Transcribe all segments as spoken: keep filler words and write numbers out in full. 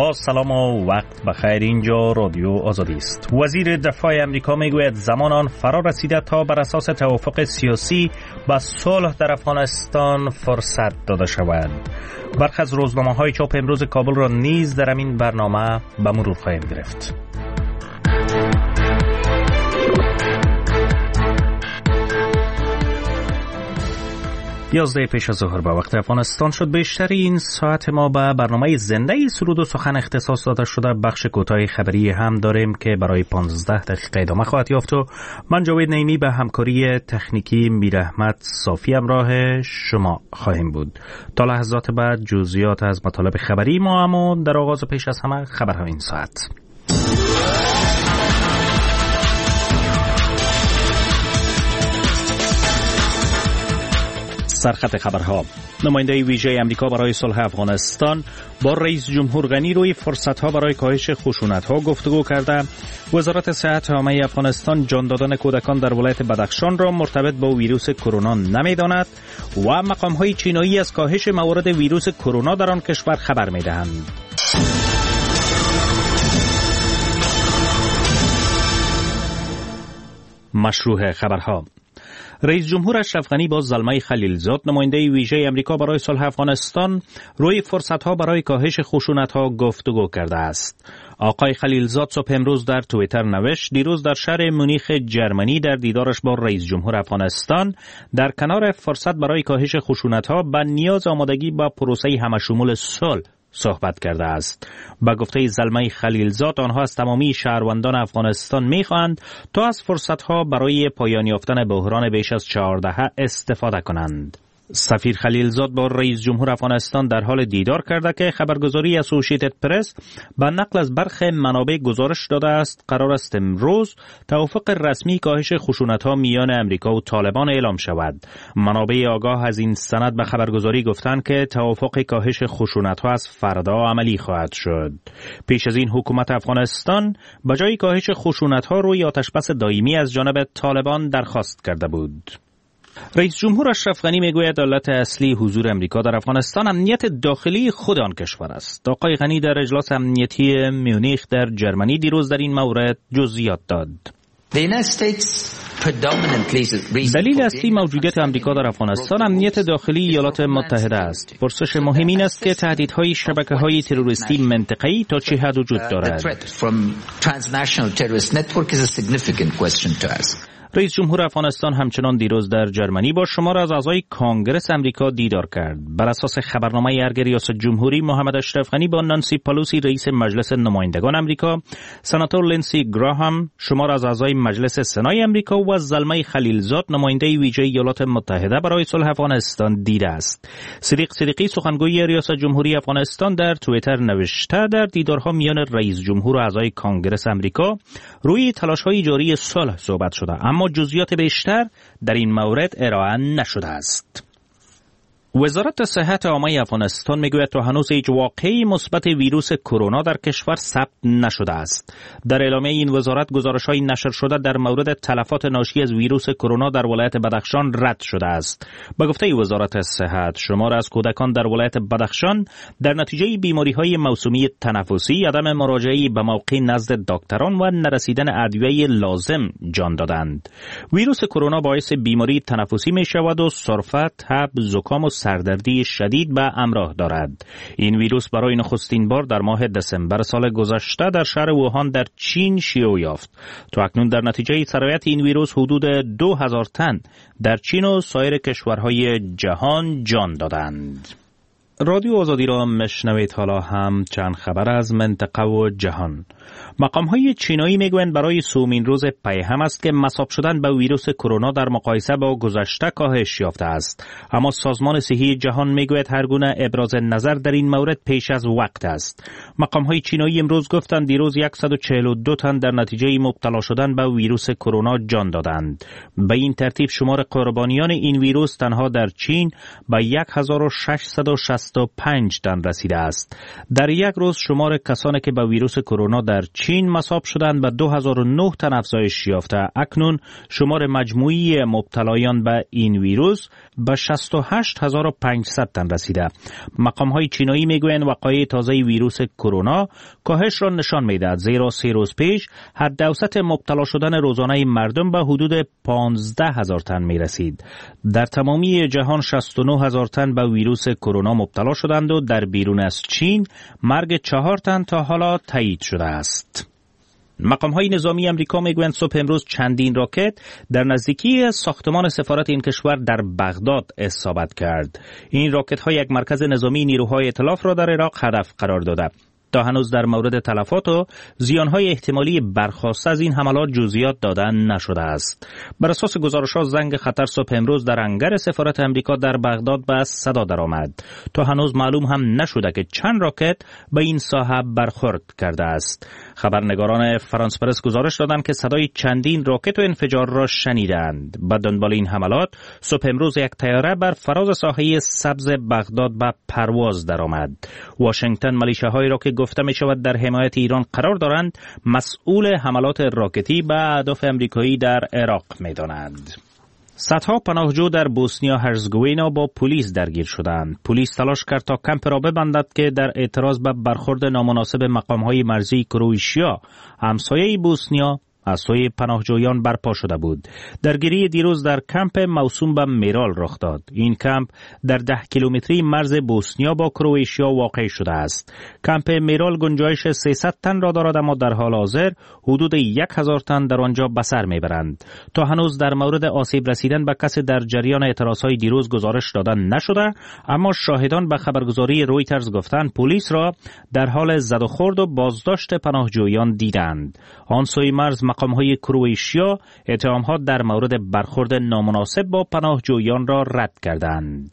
با سلام و وقت بخیر. اینجا رادیو آزادی است. وزیر دفاع امریکا میگوید زمان آن فرا رسیده تا بر اساس توافق سیاسی با صلح در افغانستان فرصت داده شود. برخی از روزنامه‌های چاپ امروز کابل را نیز در این برنامه به مرور خواهیم گرفت. یازده پیش از ظهر به وقت افغانستان شد. بیشتر این ساعت ما به برنامه زنده سرود و سخن اختصاص داده شده. بخش کوتاه خبری هم داریم که برای پانزده دقیقه ادامه خواهد یافت و من جاوید نعیمی به همکاری تکنیکی میر احمد صافی همراه شما خواهیم بود. تا لحظات بعد جزئیات از مطالب خبری ما، اما در آغاز پیش از همه خبرها این ساعت. سرخط خبرها: نماینده ویژه امریکا برای صلح افغانستان با رئیس جمهور غنی روی فرصت‌ها برای کاهش خشونت‌ها گفتگو کرده. وزارت صحت عامه افغانستان جان دادن کودکان در ولایت بدخشان را مرتبط با ویروس کرونا نمی‌داند و مقام‌های چینایی از کاهش موارد ویروس کرونا در آن کشور خبر می‌دهند. مشروع خبرها: رئیس جمهور اشرف غنی با زلمه خلیلزاد نماینده ویژه امریکا برای صلح افغانستان روی فرصت‌ها برای کاهش خشونت‌ها گفتگو کرده است. آقای خلیلزاد صبح امروز در توییتر نوشت دیروز در شهر مونیخ جرمنی در دیدارش با رئیس جمهور افغانستان در کنار فرصت برای کاهش خشونت‌ها به نیاز آمادگی با پروسه همشمول صلح صحبت کرده است. با گفته زلمه خلیلزاد آنها از تمامی شهروندان افغانستان می‌خواهند تا از فرصت‌ها برای پایان یافتن بحران بیش از چهارده استفاده کنند. سفیر خلیلزاد با رئیس جمهور افغانستان در حال دیدار کرده که خبرگزاری اسوسییتد پرس با نقل از برخی منابع گزارش داده است قرار است امروز توافق رسمی کاهش خشونت‌ها میان امریکا و طالبان اعلام شود. منابع آگاه از این سند به خبرگزاری گفتند که توافق کاهش خشونت‌ها از فردا عملی خواهد شد. پیش از این حکومت افغانستان به جای کاهش خشونت‌ها روی آتشبس دائمی از جانب طالبان درخواست کرده بود. رئیس جمهور اشرف غنی میگوید علت اصلی حضور امریکا در افغانستان امنیت داخلی خود آن کشور است. آقای غنی در اجلاس امنیتی میونیخ در جرمنی دیروز در این مورد جزئیات داد. دلیل اصلی موجودیت امریکا در افغانستان امنیت داخلی ایالات متحده است. پرسش مهم این است که تهدیدهای شبکه‌های تروریستی منطقه‌ای تا چه حد وجود دارد. رئیس جمهور افغانستان همچنان دیروز در جرمنی با شمار از اعضای کانگرس امریکا دیدار کرد. بر اساس خبرنامه ارگ ریاست جمهوری، محمد اشرف غنی با نانسی پلوسی رئیس مجلس نمایندگان امریکا، سناتور لینسی گراهام، شمار از اعضای مجلس سنای امریکا و زلمه خلیلزاد نماینده ویژه ایالات متحده برای صلح افغانستان دیده است. صدیق صدیقی سخنگوی ریاست جمهوری افغانستان در توییتر نوشته در دیدارها میان رئیس جمهور و اعضای کانگرس امریکا روی تلاش‌های جاری صلح صحبت شده، اما جزئیات بیشتر در این مورد ارائه نشده است. وزارت صحت عامه افغانستان میگوید تا هنوز هیچ واقعه مثبت ویروس کرونا در کشور ثبت نشده است. در اعلامیه این وزارت گزارش‌های نشر شده در مورد تلفات ناشی از ویروس کرونا در ولایت بدخشان رد شده است. به گفته وزارت صحت، شمار از کودکان در ولایت بدخشان در نتیجه بیماری‌های موسومی تنفسی، عدم مراجعه به موقع نزد دکتران و نرسیدن ادویه لازم جان دادند. ویروس کرونا باعث بیماری تنفسی می‌شود و سرفه، تب، زکام و سردردی شدید به همراه دارد. این ویروس برای نخستین بار در ماه دسامبر سال گذشته در شهر ووهان در چین شیوع یافت. تا اکنون در نتیجه سرایت این ویروس حدود دو هزار تن در چین و سایر کشورهای جهان جان دادند. رادیو آزادی را مشنوید. حالا هم چند خبر از منطقه و جهان. مقام‌های چینایی میگویند برای سومین روز پی هم است که مصاب شدن به ویروس کرونا در مقایسه با گذشته کاهش یافته است، اما سازمان صحی جهان میگوید هر گونه ابراز نظر در این مورد پیش از وقت است. مقام‌های چینایی امروز گفتند دیروز صد و چهل و دو تن در نتیجه مبتلا شدن به ویروس کرونا جان دادند. به این ترتیب شمار قربانیان این ویروس تنها در چین به هزار و ششصد و شصت شصت و پنج تن رسیده است. در یک روز شمار کسانی که به ویروس کرونا در چین مصاب شدند به دو هزار و نه تن افزایش یافته. اکنون شمار مجموعی مبتلایان به این ویروس به شصت و هشت هزار و پانصد تن رسیده. مقام‌های چینایی میگویند وقایع تازه ویروس کرونا کاهش را نشان می‌دهد، زیرا سه روز پیش حد اوسط مبتلا شدن روزانه مردم به حدود پانزده هزار تن می‌رسید. در تمامی جهان شصت و نه هزار تن به ویروس کرونا مبتلا شدند و در بیرون از چین مرگ چهار تن تا حالا تایید شده است. مقام‌های نظامی امریکا میگویند صبح امروز چندین راکت در نزدیکی ساختمان سفارت این کشور در بغداد اصابت کرد. این راکت‌ها یک مرکز نظامی نیروهای ائتلاف را در عراق هدف قرار داده. تا هنوز در مورد تلفات و زیانهای احتمالی برخاسته از این حملات جزئیات دادن نشده است. بر اساس گزارش‌ها زنگ خطر صبح امروز در انگر سفارت امریکا در بغداد به صدا درآمد. تا هنوز معلوم هم نشده که چند راکت به این ساحه برخورد کرده است. خبرنگاران فرانس پرس گزارش دادند که صدای چندین راکت و انفجار را شنیدند. به دنبال این حملات صبح امروز یک طیاره بر فراز ساحه سبز بغداد به پرواز درآمد. واشنگتن ملیشه‌هایی را که گفته می شود در حمایت ایران قرار دارند مسئول حملات راکتی به اهداف امریکایی در عراق می دانند. صدها پناهجو در بوسنیا هرزگوینا با پلیس درگیر شدند. پلیس تلاش کرد تا کمپ را ببندد که در اعتراض به برخورد نامناسب مقام‌های مرزی کرواتیا همسایه بوسنیا از سوی پناهجویان برپا شده بود. درگیری دیروز در کمپ موسوم به میرال رخ داد. این کمپ در ده کیلومتری مرز بوسنیا با کرواتیا واقع شده است. کمپ میرال گنجایش سیصد تن را دارد، اما در حال حاضر حدود یک هزار تن در آنجا به سر میبرند. تا هنوز در مورد آسیب رسیدن به کسی در جریان اعتراضهای دیروز گزارش دادن نشده، اما شاهدان به خبرگزاری رویترز گفتند پلیس را در حال زد و خورد و بازداشت پناهجویان دیدند. آن سوی مرز مقام‌های کرواتیا اتهامات در مورد برخورد نامناسب با پناهجویان را رد کردند.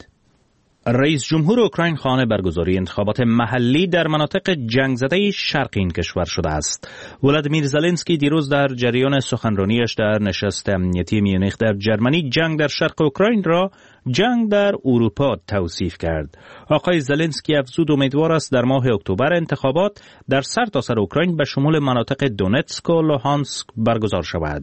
رئیس جمهور اوکراین خواهان برگزاری انتخابات محلی در مناطق جنگ زده شرق این کشور شده است. ولادیمیر زلنسکی دیروز در جریان سخنرانیش در نشست امنیتی میونخ در جرمنی جنگ در شرق اوکراین را جنگ در اروپا توصیف کرد. آقای زلنسکی افزود امیدوار است در ماه اکتبر انتخابات در سرتاسر اوکراین به شمول مناطق دونتسک و لوهانسک برگزار شود.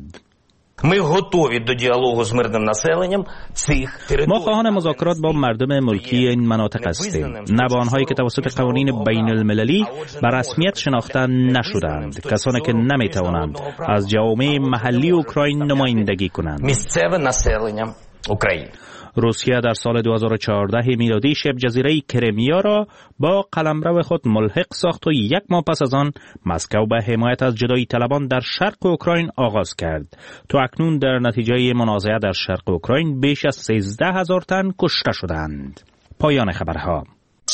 Ми готові до діалогу з мирним населенням цих територій. ما خواهان مذاکرات با مردم ملکی این مناطق هستیم، نه با آنهایی که توسط قوانین بین المللی به رسمیت شناخته نشدند، کسانی که نمیتوانند از جوامع محلی اوکراین نمایندگی کنند. Місцеве населення України. روسیه در سال دو هزار و چهارده میلادی شبه جزیره کرمیا را با قلمرو خود ملحق ساخت و یک ماه پس از آن مسکو به حمایت از جدایی طلبان در شرق اوکراین آغاز کرد. تا اکنون در نتیجه منازعه در شرق اوکراین بیش از سیزده هزار تن کشته شدند. پایان خبرها.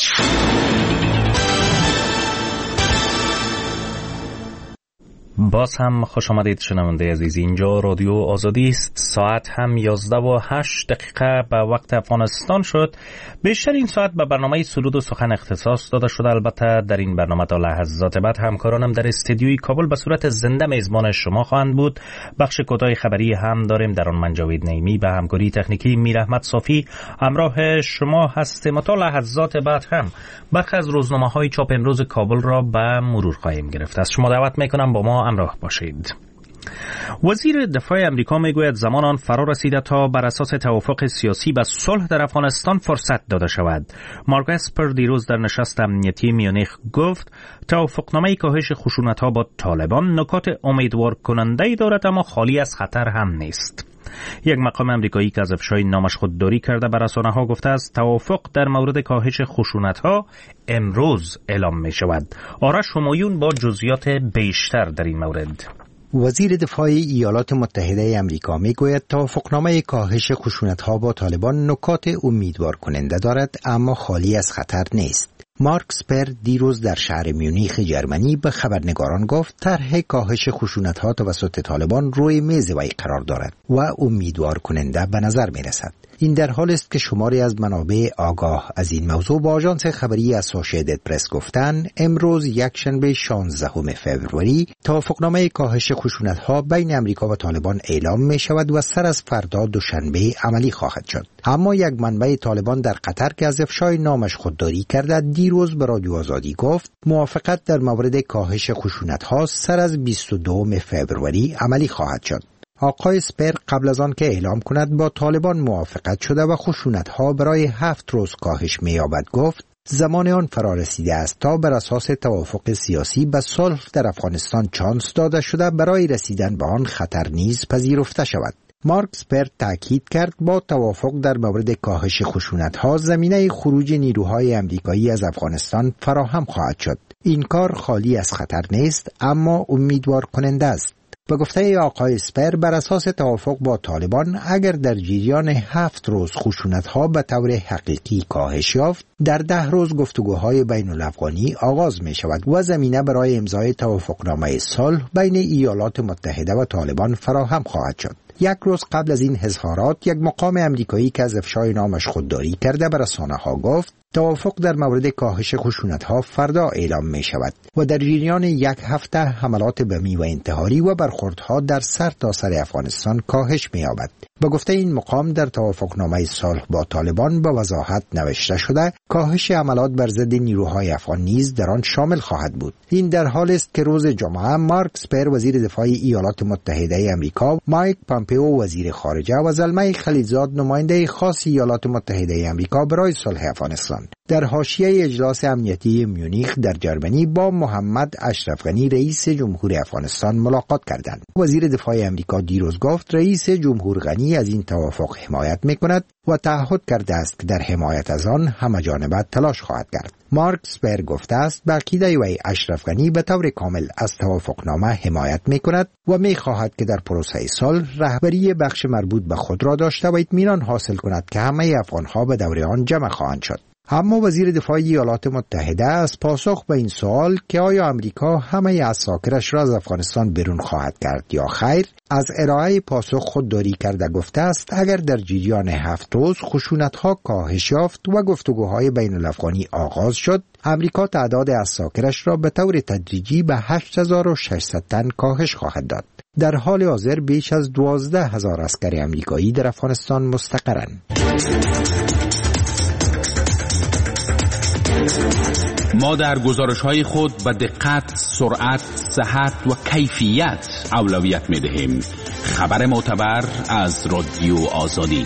باز هم خوش آمدید شنونده عزیز، اینجا رادیو آزادی است. ساعت هم یازده و هشت دقیقه به وقت افغانستان شد. بیشتر این ساعت به برنامه سرود و سخن اختصاص داده شده. البته در این برنامه تا لحظات بعد همکارانم در استودیوی کابل به صورت زنده میزبان شما خواهند بود. بخش کوتاه خبری هم داریم، در آن من جاوید نعیمی به همکاری تکنیکی میر احمد صافی همراه شما هستیم و تا لحظات بعد هم برخی از روزنامه‌های چاپ امروز کابل را به مرور خواهیم گرفت. از شما دعوت میکنم با ما همراه باشید. وزیر دفاع امریکا میگوید زمان آن فرا رسیده تا بر اساس توافق سیاسی و صلح در افغانستان فرصت داده شود. مارک اسپر دیروز در نشست امنیتی میونخ گفت توافقنامه کاهش خشونت‌ها با طالبان نکات امیدوار کننده‌ای دارد، اما خالی از خطر هم نیست. یک مقام امریکایی که از افشای نامش خودداری کرده بر رسانه‌ها گفته است توافق در مورد کاهش خشونت‌ها امروز اعلام می شود. آرش همایون با جزئیات بیشتر در این مورد. وزیر دفاع ایالات متحده امریکا میگوید توافقنامه کاهش خشونت‌ها با طالبان نکات امیدوار کننده دارد، اما خالی از خطر نیست. مارک اسپر دیروز در شهر میونیخ جرمنی به خبرنگاران گفت طرح کاهش خشونت‌ها توسط طالبان روی میز وی قرار دارد و امیدوار کننده به نظر می رسد. این در حال است که شماری از منابع آگاه از این موضوع با آژانس خبری اسوسییتد پرس گفتند امروز یکشنبه شانزدهم فوریه توافقنامه کاهش خشونت‌ها بین امریکا و طالبان اعلام می شود و سر از فردا دوشنبه عملی خواهد شد. اما یک منبع طالبان در قطر که از افشای نامش خودداری کرده دیروز به رادیو آزادی گفت موافقت در مورد کاهش خشونت‌ها سر از بیست و دوم فوریه عملی خواهد شد. آقای اسپر قبل از آن که اعلام کند با طالبان موافقت شده و خشونت‌ها برای هفت روز کاهش می‌یابد گفت زمان آن فرا رسیده است تا بر اساس توافق سیاسی به صلح در افغانستان چانس داده شده برای رسیدن به آن خطر نیز پذیرفته شود. مارک اسپر تاکید کرد با توافق در مورد کاهش خشونت‌ها زمینه خروج نیروهای آمریکایی از افغانستان فراهم خواهد شد. این کار خالی از خطر نیست اما امیدوار کننده است. به گفته آقای اسپر بر اساس توافق با طالبان اگر در جریان هفت روز خشونت‌ها به طور حقیقی کاهش یافت در ده روز گفتگوهای بین الافغانی آغاز می شود و زمینه برای امضای توافقنامه صلح بین ایالات متحده و طالبان فراهم خواهد شد. یک روز قبل از این اظهارات یک مقام امریکایی که از افشای نامش خودداری کرده به رسانه‌ها گفت توافق در مورد کاهش خشونت‌ها فردا اعلام می شود و در جریان یک هفته حملات بمی و انتحاری و برخوردها در سر تا سر افغانستان کاهش می یابد. به گفته این مقام در توافقنامه صلح با طالبان به وضاحت نوشته شده کاهش حملات بر ضد نیروهای افغان نیز در آن شامل خواهد بود. این در حال است که روز جمعه مارک اسپر وزیر دفاع ایالات متحده آمریکا، مایک پامپئو وزیر خارجه و زلمه خلیلزاد نماینده خاص ایالات متحده آمریکا برای صلح افغانستان در حاشیه اجلاس امنیتی میونیخ در جرمنی با محمد اشرف غنی رئیس جمهور افغانستان ملاقات کردند. وزیر دفاع آمریکا دیروز گفت رئیس جمهور غنی از این توافق حمایت می‌کند و تعهد کرده است که در حمایت از آن همه‌جانبه تلاش خواهد کرد. مارک اسپر گفته است به عقیده وی اشرف غنی به طور کامل از توافقنامه حمایت می‌کند و می‌خواهد که در پروسه صلح رهبری بخش مربوط به خود را داشته و اطمینان حاصل کند که همه افغان‌ها به دور آن جمع خواهند شد. اما وزیر دفاع ایالات متحده از پاسخ به این سوال که آیا امریکا همه اساکرش را از افغانستان بیرون خواهد کرد یا خیر از ارائه پاسخ خودداری کرده گفته است اگر در جریان هفت روز خشونت‌ها کاهش یافت و گفتگوهای بین الافغانی آغاز شد امریکا تعداد اساکرش را به طور تدریجی به هشت هزار و ششصد تن کاهش خواهد داد. در حال حاضر بیش از دوازده هزار عسکر آمریکایی در افغانستان مستقرند. ما در گزارش‌های خود به دقت، سرعت، صحت و کیفیت اولویت می‌دهیم. خبر معتبر از رادیو آزادی.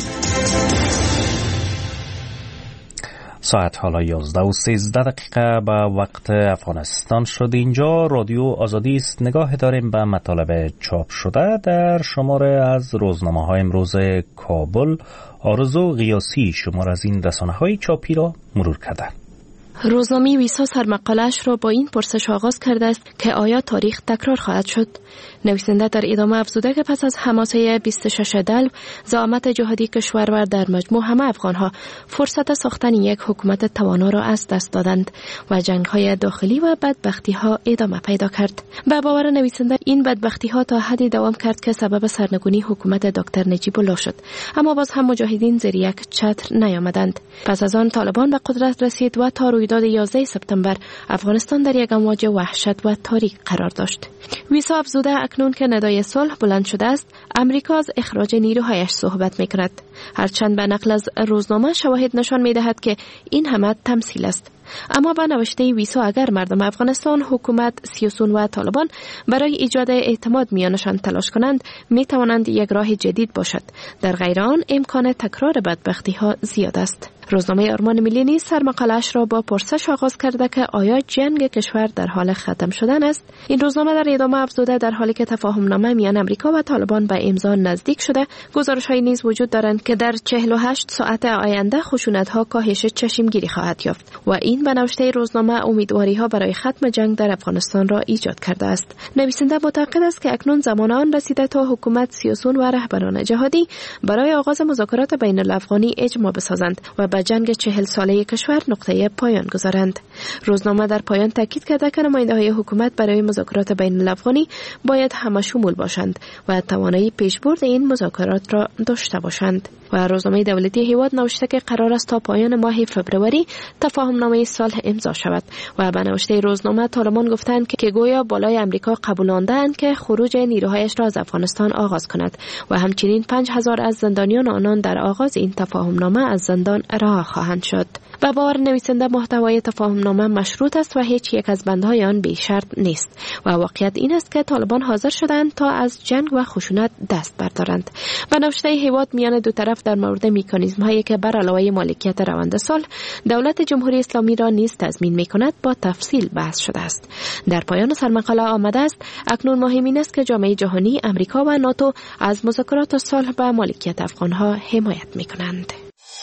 ساعت حالا یازده و سیزده دقیقه به وقت افغانستان شد. اینجا رادیو آزادی است. نگاه داریم به مطالب چاپ شده در شماره از روزنامه‌های امروز کابل. آرزو قیاسی شماره از این رسانه‌های چاپی را مرور کرده. روزنامه ویسا سرمقاله‌اش را با این پرسش آغاز کرده است که آیا تاریخ تکرار خواهد شد؟ نویسنده در ادامه افزوده که پس از حماسه بیست و شش دلو زعامت جهادی کشور و در مجموع همه افغانها فرصت ساختن یک حکومت توانا را از دست دادند و جنگ‌های داخلی و بدبختی‌ها ادامه پیدا کرد. به باور نویسنده این بدبختی‌ها تا حدی دوام کرد که سبب سرنگونی حکومت دکتر نجیب الله شد، اما باز هم مجاهدین زیر یک چتر نیامدند. پس از آن طالبان به قدرت رسید و تا رویداد یازده سپتامبر افغانستان در یک امواج وحشت و تاریک قرار داشت. ویسا افزوده اکنون که ندای صلح بلند شده است، امریکا از اخراج نیروهایش صحبت می‌کند. هرچند به نقل از روزنامه شواهد نشان می‌دهد که این همه تمثیل است. اما با نوشته ویسا اگر مردم افغانستان، حکومت، سیاسیون و طالبان برای ایجاد اعتماد میانشان تلاش کنند، می توانند یک راه جدید باشد. در غیر آن امکان تکرار بدبختی ها زیاد است. روزنامه آرمان ملی نیز سرمقاله‌اش را با پرسش آغاز کرده که آیا جنگ کشور در حال ختم شدن است؟ این روزنامه در ادامه افزوده در حالی که تفاهم نامه میان امریکا و طالبان به امضا نزدیک شده، گزارش‌هایی نیز وجود دارند که در چهل و هشت ساعت آینده خشونت‌ها کاهش چشمگیری خواهد یافت و این به نوشته روزنامه امیدواری‌ها برای ختم جنگ در افغانستان را ایجاد کرده است. نویسنده معتقد است که اکنون زمان آن رسیده تا حکومت، سیاسیون و رهبران جهادی برای آغاز مذاکرات بین الافغانی اجماع بسازند و به جنگ چهل ساله کشور نقطه پایان گذارند. روزنامه در پایان تاکید کرده که نماینده‌های حکومت برای مذاکرات بین الافغانی باید همه شمول باشند و توانایی پیشبرد این مذاکرات را داشته باشند. و روزنامه دولتی هیواد نوشته که قرار است تا پایان ماه فوریه تفاهمنامه صلح امضا شود و به نوشته روزنامه طالبان گفتند که گویا بالای امریکا قبولاندند که خروج نیروهایش را از افغانستان آغاز کند و همچنین پنج هزار از زندانیان آنان در آغاز این تفاهمنامه از زندان رها خواهند شد. و باور نویسنده محتوای تفاهمنامه مشروط است و هیچ یک از بندهای آن بی شرط نیست و واقعیت این است که طالبان حاضر شدند تا از جنگ و خشونت دست بردارند. به نوشته هیواد میان دو طرف در مورد مکانیزم هایی که بر علاوه مالکیت روند صلح دولت جمهوری اسلامی را نیز تضمین میکند با تفصیل بحث شده است. در پایان سرمقاله آمده است اکنون مهم این است که جامعه جهانی، امریکا و ناتو از مذاکرات صلح به مالکیت افغانها حمایت میکنند.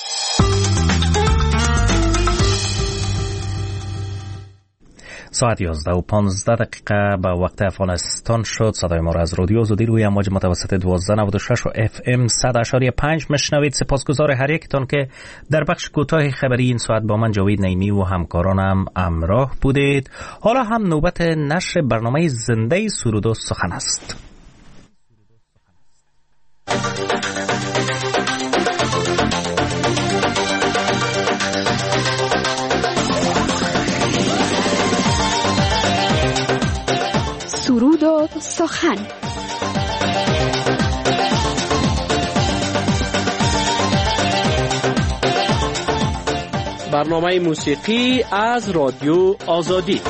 ساعت یازده و پانزده دقیقه به وقت افغانستان شد. صدای ما را از رادیو آزادی روی امواج متوسط دوازده و نود و شش و اف ام صد اشاری پنج مشنوید. سپاسگزار هر یکتان که در بخش کوتاه خبری این ساعت با من جاوید نعیمی و همکارانم همراه بودید. حالا هم نوبت نشر برنامه زنده سرود و سخن است. سرود و سخن. برنامه موسیقی از رادیو آزادی.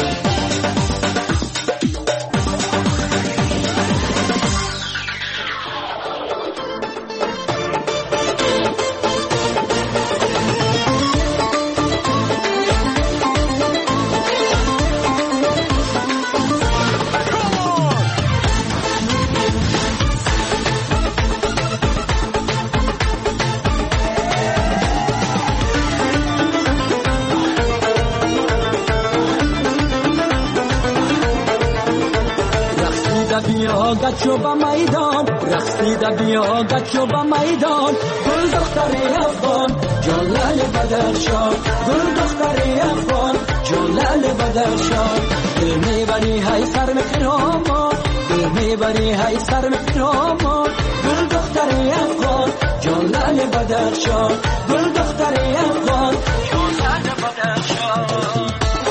گچو با میدان رقصیده بیا گچو با میدان گل دختری افغان جلال بدرشان گل دختری افغان جلال بدرشان دل میبری های سر مکرامان دل میبری های سر مکرامان گل دختری افغان جلال بدرشان گل دختری افغان جلال بدرشان.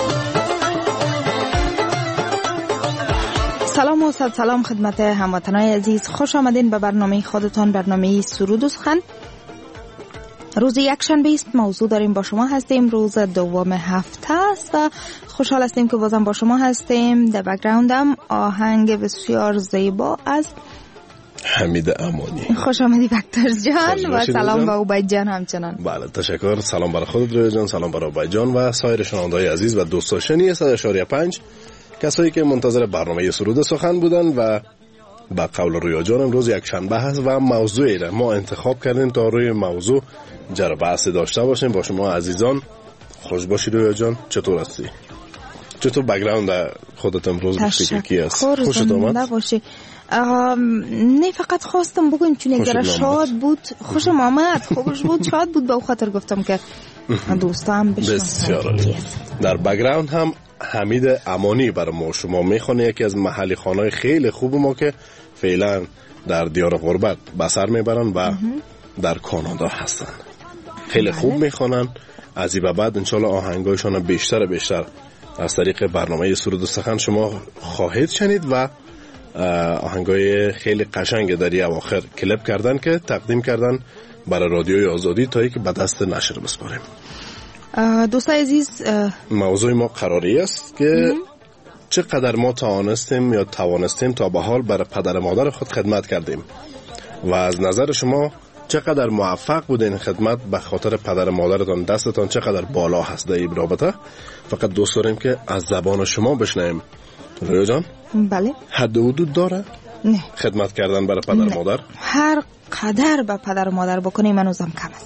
سلام و صد سلام خدمت هموطنان عزیز، خوش آمدین به برنامه خودتان، برنامه سرود و سخن. روز یکشنبه است، موضوع داریم با شما هستیم، روز دوم هفته است و خوشحال هستیم که بازم با شما هستیم. در بک‌گراندم آهنگ بسیار زیبا از حمید امانی. خوش آمدی بکترز جان و سلام به عبید جان همچنان. بله تشکر. سلام برای خودت روی جان، سلام برای عبید جان و سایر شنونده‌های عزیز و دوستان شنی صد و شش و پنج کسایی که منتظر برنامه سرود سخن بودن. و با قول رویا جان امروز یک شنبه هست و موضوعی را ما انتخاب کردیم تا روی موضوع جر بحث داشته باشیم با شما عزیزان. خوش باشی رویا جان، چطور هستی؟ چطور بک‌گراند خودت امروز بشی کی است؟ خوشت آمد؟ باشی. نه فقط خواستم بگم چون اگر شاد بود خوشم آمد، خوش بود، شاد بود، به خاطر گفتم که دوستان بشنون. در بک‌گراند هم حمید امانی برای ما شما میخونه، یکی از محلی خانهای خیلی خوب ما که فعلا در دیار غربت بسر میبرن و در کانادا هستن. خیلی خوب میخونن. از این به بعد انشالله آهنگایشان بیشتر بیشتر از طریق برنامه سرود و سخن شما خواهید شنید و آهنگای خیلی قشنگ در این اواخر کلیپ کردن که تقدیم کردن برای رادیوی آزادی تا اینکه به دست نشر بسپاریم. دوستای عزیز، موضوع ما قراری است که چقدر ما توانستیم یا توانستیم تا به حال برای پدر مادر خود خدمت کردیم و از نظر شما چقدر موفق بودین خدمت به خاطر پدر مادرتان، دستتان چقدر بالا هست در این رابطه. فقط دوست داریم که از زبان شما بشنویم. رویا جان، بله، حد و حدود داره؟ نه. خدمت کردن برای پدر نه. مادر هر قدر به پدر مادر بکنیم منوزم کم است.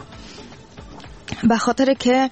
به خاطر که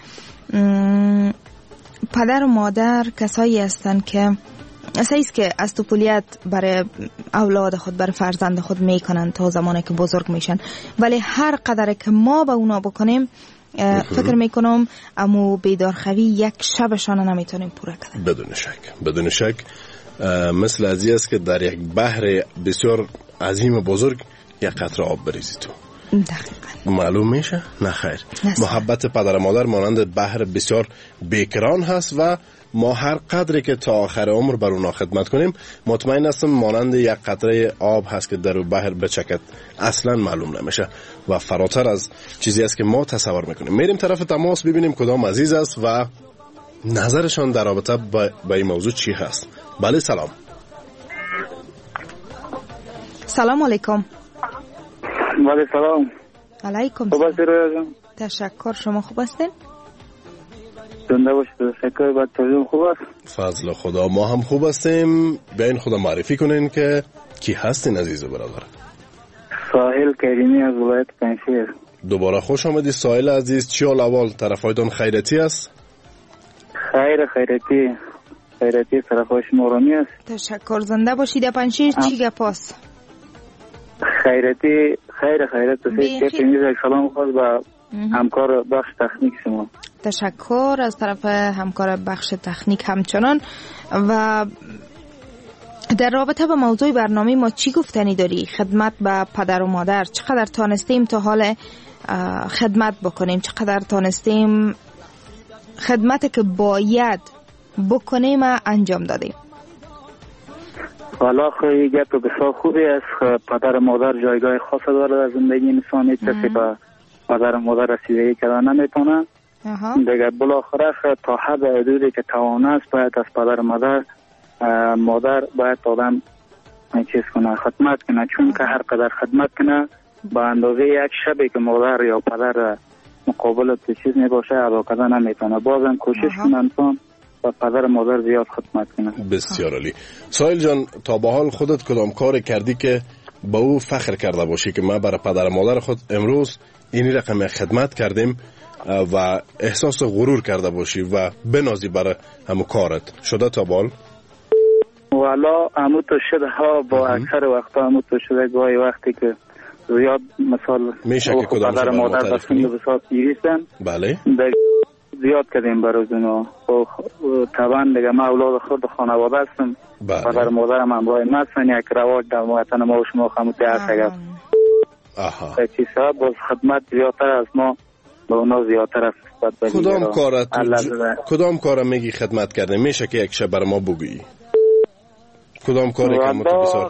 پدر و مادر کسایی هستند که اساس که استوپولیت برای اولاد خود، برای فرزند خود میکنن تا زمانی که بزرگ میشن، ولی هر قدر که ما به اونا بکنیم فکر میکنم امو بیدارخوی یک شبشان نمیتونیم پوره کنیم. بدون شک بدون شک مثل ازی است که در یک بحر بسیار عظیم بزرگ یک قطره آب بریزی تو. دقیقاً. معلوم میشه؟ نه خیر. محبت پدر مادر مانند بحر بسیار بیکران هست و ما هر قدری که تا آخر عمر بر اونا خدمت کنیم مطمئن هستم مانند یک قطره آب هست که در بحر بچکد اصلا معلوم نمیشه و فراتر از چیزی است که ما تصور میکنیم. میریم طرف تماس ببینیم کدام عزیز است و نظرشان در رابطه با, با این موضوع چی هست. بله سلام. سلام علیکم. بله سلام. علیکم. خوب هستی رویا جان؟ تشکر. شما خوب هستین؟ زنده باشید. تشکر. بعد ترجمه خوب است؟ فضل خدا ما هم خوب هستیم. بیاین خدا معرفی کنین که کی هستین عزیز برادر؟ ساحل کریمی از ولایت پنجشیر. دوباره خوش آمدید ساحل عزیز. چی حال احوال؟ طرفایتان خیرتی است؟ خیر خیرتی خیرتی طرفای شما رومی است. تشکر. زنده باشید. پنجشیر چی گپاست؟ خیرتی خیر خیرت است. که تمیز یک سلام خواست با همکار بخش تکنیک شما. تشکر از طرف همکار بخش تکنیک همچنان. و در رابطه با موضوع برنامه ما چی گفتنی داری؟ خدمت به پدر و مادر چقدر تانستیم تا حال خدمت بکنیم؟ چقدر تانستیم خدمت که باید بکنیم انجام دادیم؟ والا خیلی گپ بسیار خوبی است. پدر و مادر جایگاه خاص داره در زندگی انسان. هیچ کسی به پدر و مادر رسیدگی کردن نمیتونه. دیگه بالاخره تا حد حدودی که توانه است باید از پدر و مادر مادر باید آدم چیز کنه، خدمت کنه. چون که هر قدر خدمت کنه به اندازه یک شبی که مادر یا پدر مقابل تو چیز نباشه ادا کردن نمیتونه. بازم کوشش کنه انسان و پدر مادر زیاد خدمت کنه. بسیار عالی. سایل جان تا به حال خودت کدام کار کردی که با او فخر کرده باشی که ما برای پدر مادر خود امروز این رقم خدمت کردیم و احساس غرور کرده باشی و بنازی برای همو کارت؟ شده تا بال؟ والا همو تو شده ها. با اکثر وقتا همو تو شده. گاهی وقتی که زیاد مثال میشه که کدام پدر مادر دستون بسیار پیریستن. بله زیاد کردیم برای اونا. طبعا دیگه ما اولاد خود خانواده هستم. بله. پدر مادرم هم باید مثلا یک رواج در وطن ما و شما خموتی هست اگر آها چیزها باز خدمت زیادتر از ما به اونا زیادتر است. کدام کارت کدام کار میگی خدمت کرده؟ میشه که یک شب بر ما بگویی کدام کاری که متبسار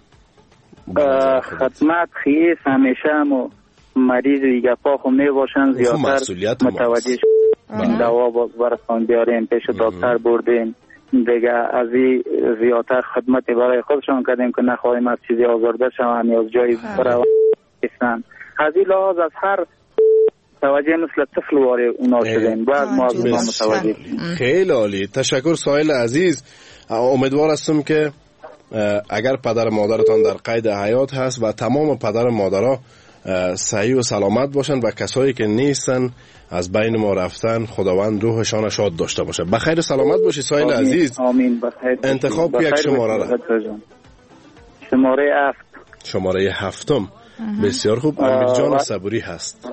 خدمت خیس همیشه هم مریض دیگه پا خو می باشن زیادتر متوجه دوا برسان بیاریم پیش دکتر بردیم دیگه از این زیادتر خدمت برای خودشان کردیم که نخواهیم از چیزی آزرده شوند یا از جایی برای از این لحاظ از هر توجه مثل طفل واره اونا شدیم. بعد ما از اونا متوجه. خیلی عالی. تشکر سایل عزیز. امیدوار هستم که اگر پدر مادرتان در قید حیات هست و تمام پدر مادرها صحیح و سلامت باشند و کسایی که نیستن از بین ما رفتن خداوند روحشان شاد داشته باشه. بخیر سلامت باشی سایل عزیز. آمین. بخیر. انتخاب یک شماره را. شماره هفت. شماره هفتم. بسیار خوب. امیر جان صبوری هست.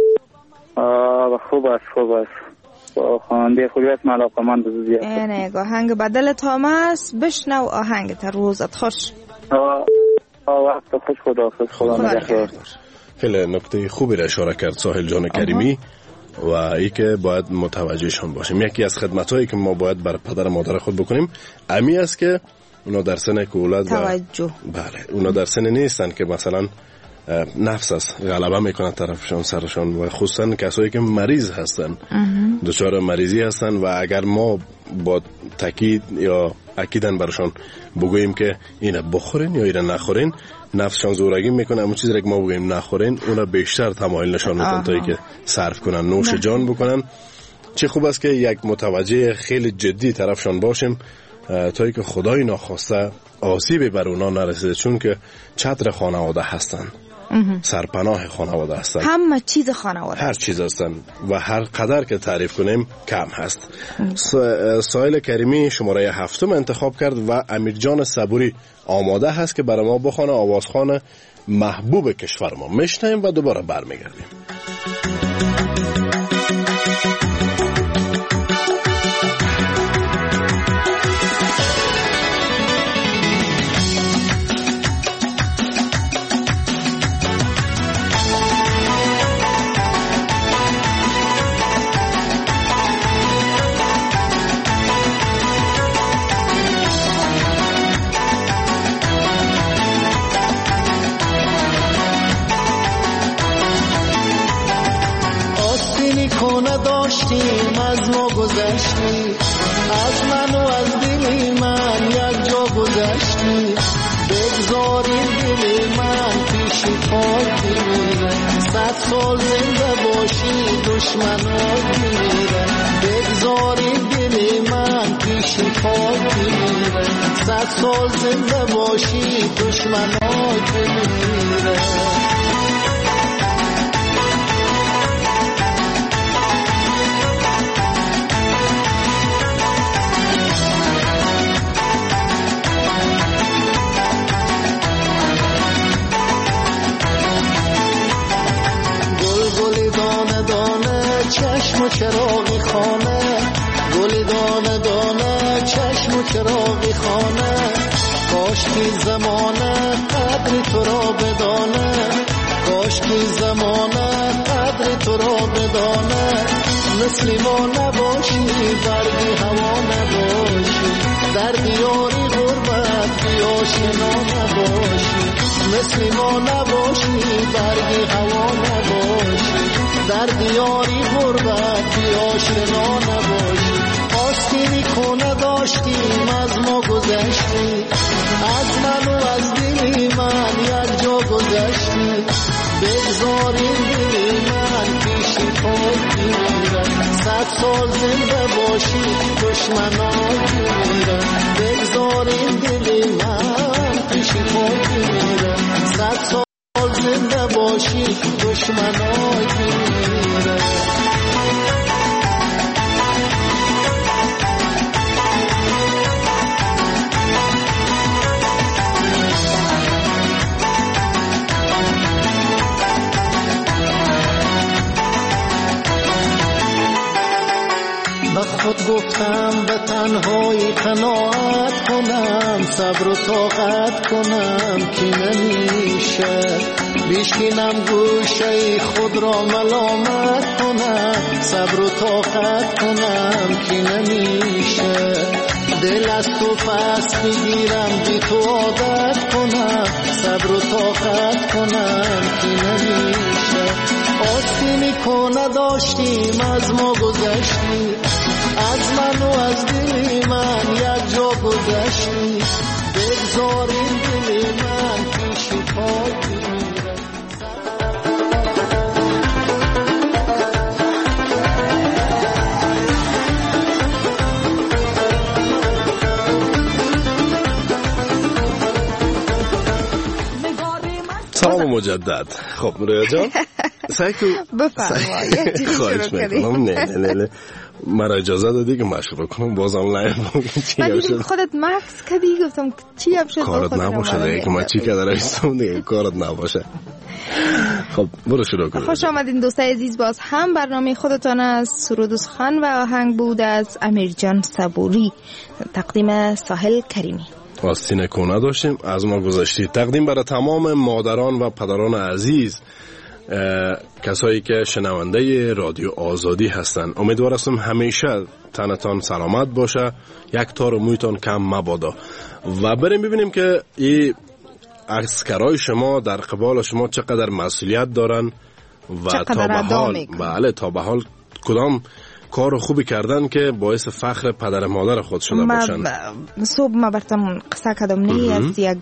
خوب است خوب است. خواننده خوبی است. من علاقه‌مند به زیاد. اینه آهنگ بدل تامس بشنو آهنگ تا روزت خوش. آه وقت خوش. خداحافظ. خدا نگهدار. خیلی نکته خوبی را اشاره کرد ساحل جان کریمی و ای که باید متوجهشان باشیم. یکی از خدمت‌هایی که ما باید بر پدر مادر خود بکنیم امی است که اونا در سن کولاد توجه. بله اونا در سن نیستن که مثلا نفس است غلبه میکنه طرفشان سرشان و خصوصا کسایی که مریض هستن دچار مریضی هستن و اگر ما با تاکید یا اکیدن برشان بگوییم که اینا بخورین یا اینا نخورین نفسشان زورگی میکنه. اما چیزی که ما بگوییم نخورین اونا بیشتر تمایل نشان میدن تا اینکه صرف کنن نوش جان بکنن. چه خوب است که یک متوجه خیلی جدی طرفشان باشیم تا اینکه خدای ناخواسته آسیبی بر اونا نرسیده چون که چتر خانواده هستن سرپناه خانواده هستن همه چیز خانواده هر چیز هستن و هر قدر که تعریف کنیم کم هست. سایل کریمی شماره هفتم انتخاب کرد و امیر جان صبوری آماده هست که برای ما بخونه آوازخوان محبوب کشور ما. میشنیم و دوباره برمیگردیم. نداشتیم از ما گذشتی، از من و از دل من یک جا گذشتی، بگذاری دل من پیش پاک میره، صد سال زنده باشی دشمنات میره، بگذاری دل من پیش پاک میره، صد سال زنده باشی دشمنات میره. چشم و چراغی خانه، گل دانه دانه چشم و چراغی خانه، کاش که زمانه قدر تو را بدانه، کاش که زمانه قدر تو را بدانه، مثل ما نباشی برگی هوا نباشی، در دیاری غربت بی آشنا نباشی، مثل ما نباشی برگی هوا نباشی، در دیاری غربت بی آشنا نباشی، آستینی کنه داشتیم از ما گذشتی، از من و از دل من یک جا گذشتی، بگذاری دل من پیشی پاک میره، صد سال زنده باشی دشمنات میره، بگذاری دل من پیشی پاک میره، صد سال زنده باشی دشمنات میره. به خود گفتم به تنهایی قناعت کنم، صبر و طاقت کنم که نمیشه، بیشکنم گوشه خود را ملامت کنم، صبر و طاقت کنم که نمیشه، دل از تو پس بگیرم بی تو عادت کنم، صبر و طاقت کنم که نمیشه، آستینی کنه داشتیم از ما گذشتی، از من و از دل من یک جا گذشتی، بگذاری دل من پیشی پاک میره. سلام مجدد. خب رویا جان سعی تو بفرمایید خواهش میکنم. نه نه نه مرا اجازه دادی که من شروع کنم بازم لاین من خودت مکس کدی گفتم چی هم شد کارت نباشه دیگه که من چی که دارم دیگه کارت نباشه. خب برو شروع کن. خوش آمدین دوستای عزیز، باز هم برنامه خودتان از سرود و سخن و آهنگ بود از امیرجان صبوری، تقدیم ساحل کریمی. آستین کنه داشتیم از ما گذشتی، تقدیم برای تمام مادران و پدران عزیز، کسایی که شنونده رادیو آزادی هستند. امیدوار هستم همیشه تنتان سلامت باشه، یک تار مویتان کم مبادا. و بریم ببینیم که این عسکرای شما در قبال شما چقدر مسئولیت دارن و تا به حال بله تا به حال کدام کار خوبی کردن که باعث فخر پدر مادر خود شده باشن. صبح ما براتون قصه کردم نه از یک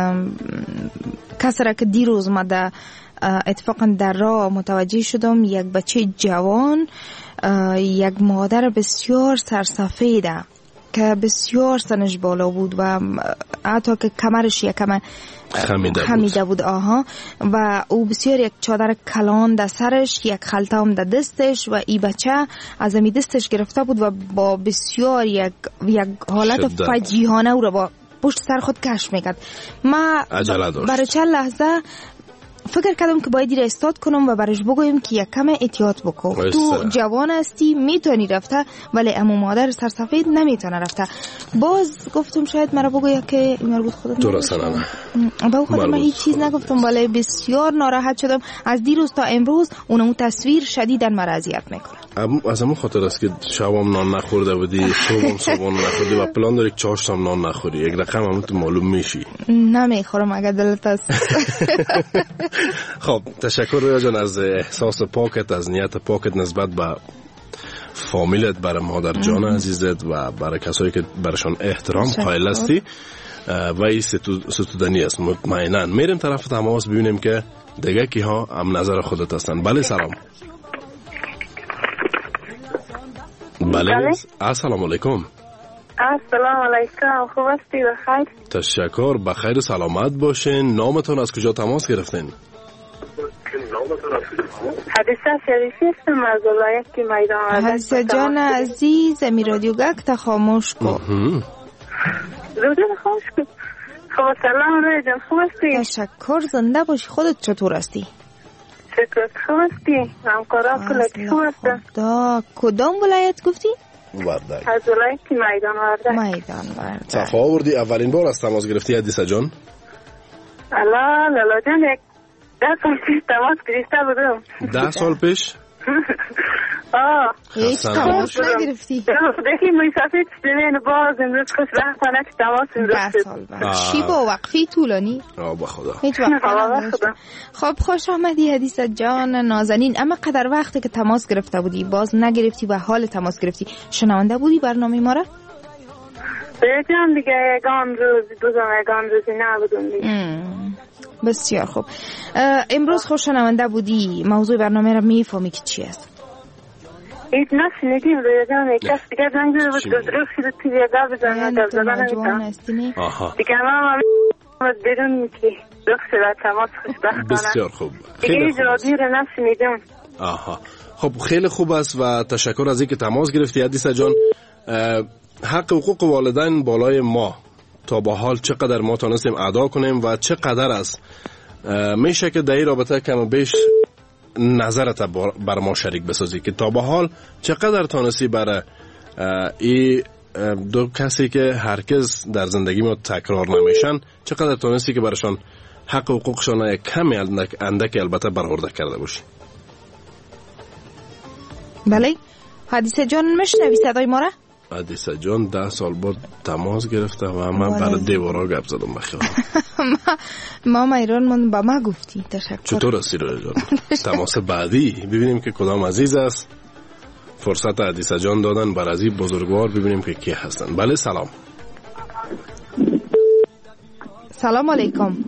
کسی را که دیروز ما در اتفاقا در راه متوجه شدم، یک بچه جوان، یک مادر بسیار سرسفیده که بسیار سنش بالا بود و حتی که کمرش یکم خمیده, خمیده بود. بود آها و او بسیار یک چادر کلان در سرش، یک خلطه هم در دستش و ای بچه از امی دستش گرفته بود و با بسیار یک, یک حالت فجیحانه او را با پشت سر خود کش میکرد. ما برای چند لحظه فکر کردم که باید استاد کنم و برش بگویم که یک کم احتیاط بکن، تو جوان هستی میتونی رفته ولی امو مادر سرسفید نمیتونه رفته. باز گفتم شاید مرا بگویا که مربوط خودت درسته نه با خودم من هیچ چیز نگفتم ولی بسیار ناراحت شدم. از دیروز تا امروز اونمو تصویر شدیداً مرا اذیت میکنه. از همون خاطر است که شبم نان نخورده بودی، صبحم صبحانه نخوردی و پلان داری که چهار شام نان نخوری، یک رقم همون تو معلوم میشی. نمیخورم اگر دلت است. خب تشکر رویا جان از احساس پاکت، از نیت پاکت نسبت به فامیلت، برای مادر جان عزیزت و برای کسایی که برشان احترام قائل هستی و این ستودنی است. مطمئنا میریم طرف تماس ببینیم که دیگه کی ها هم نظر خودت هستن. بله سلام. بله السلام علیکم. السلام علیکم، خوب هستی؟ بخیر؟ تشکر، بخیر سلامت باشین. نامتون از کجا تماس گرفتین؟ حدیثه شریفی هستم از ولایت میدان وردک. حدیثه جان عزیز، می رادیو گک تا خاموش کن. رادیو خاموش کن. خب سلام رای جان، خوب هستی؟ تشکر، زنده باشی. خودت چطور هستی؟ شکر، خوب هستی؟ همکارا کلکی خوب هستن؟ خدا. کدام ولایت گفتی؟ وردک. از ولایت میدان وردک. میدان وردک. صفا آوردی. اولین بار از تماس گرفتی حدیثه جان؟ الا لالا جان یک ده سال پیش تماس گرفته بودم. ده سال پیش؟ آه هیچ تماس نگرفتی؟ دیگه مسافت شدین باز امروز خوش رفتانه که تماس گرفت. چی با وقفی طولانی؟ آه با خدا. هیچ وقت. خب خوش آمدی حدیثه جان نازنین. اما قدر وقتی که تماس گرفته بودی باز نگرفتی و حال تماس گرفتی، شنونده بودی برنامه ما را؟ بیجان دیگه یگان روز بودم، یگان روزی نبودم دیگه. بسیار خوب. امروز خوش شنونده بودی، موضوع برنامه را میفهمی که چی است؟ ایت نشنیدیم روی جان، یک کس دیگه زنگ زده بود گفت روی شده توی گفت بزنه گفت زدن نمیتونم دیگه ما هم بدون که روی شده تماس خوشبختانه. بسیار خوب. دیگه ایج رادیو رو نشنیدیم. آها خب خیلی خوب است و تشکر از اینکه تماس گرفتی حدیثه جان. حق حقوق والدین بالای ما تا با حال چقدر ما تانستیم ادا کنیم و چقدر است میشه که در این رابطه کم و بیش نظرت بر ما شریک بسازی که تا با حال چقدر تانستی برای این دو کسی که هرگز در زندگی ما تکرار نمیشن چقدر تانستی که برشان حق حقوقشان یک کمی اندک, اندک البته برآورده کرده باشی. بله حدیثه جان میشنوی صدای ما را؟ حدیثه جان ده سال بعد تماس گرفته و من برای دیوارا گپ زدم بخیال. ما ایران من با ما گفتی. تشکر. چطور هستی روی جان؟ تماس بعدی ببینیم که کدام عزیز است. فرصت حدیثه جان دادن بر از این بزرگوار ببینیم که کی هستن. بله سلام. سلام علیکم.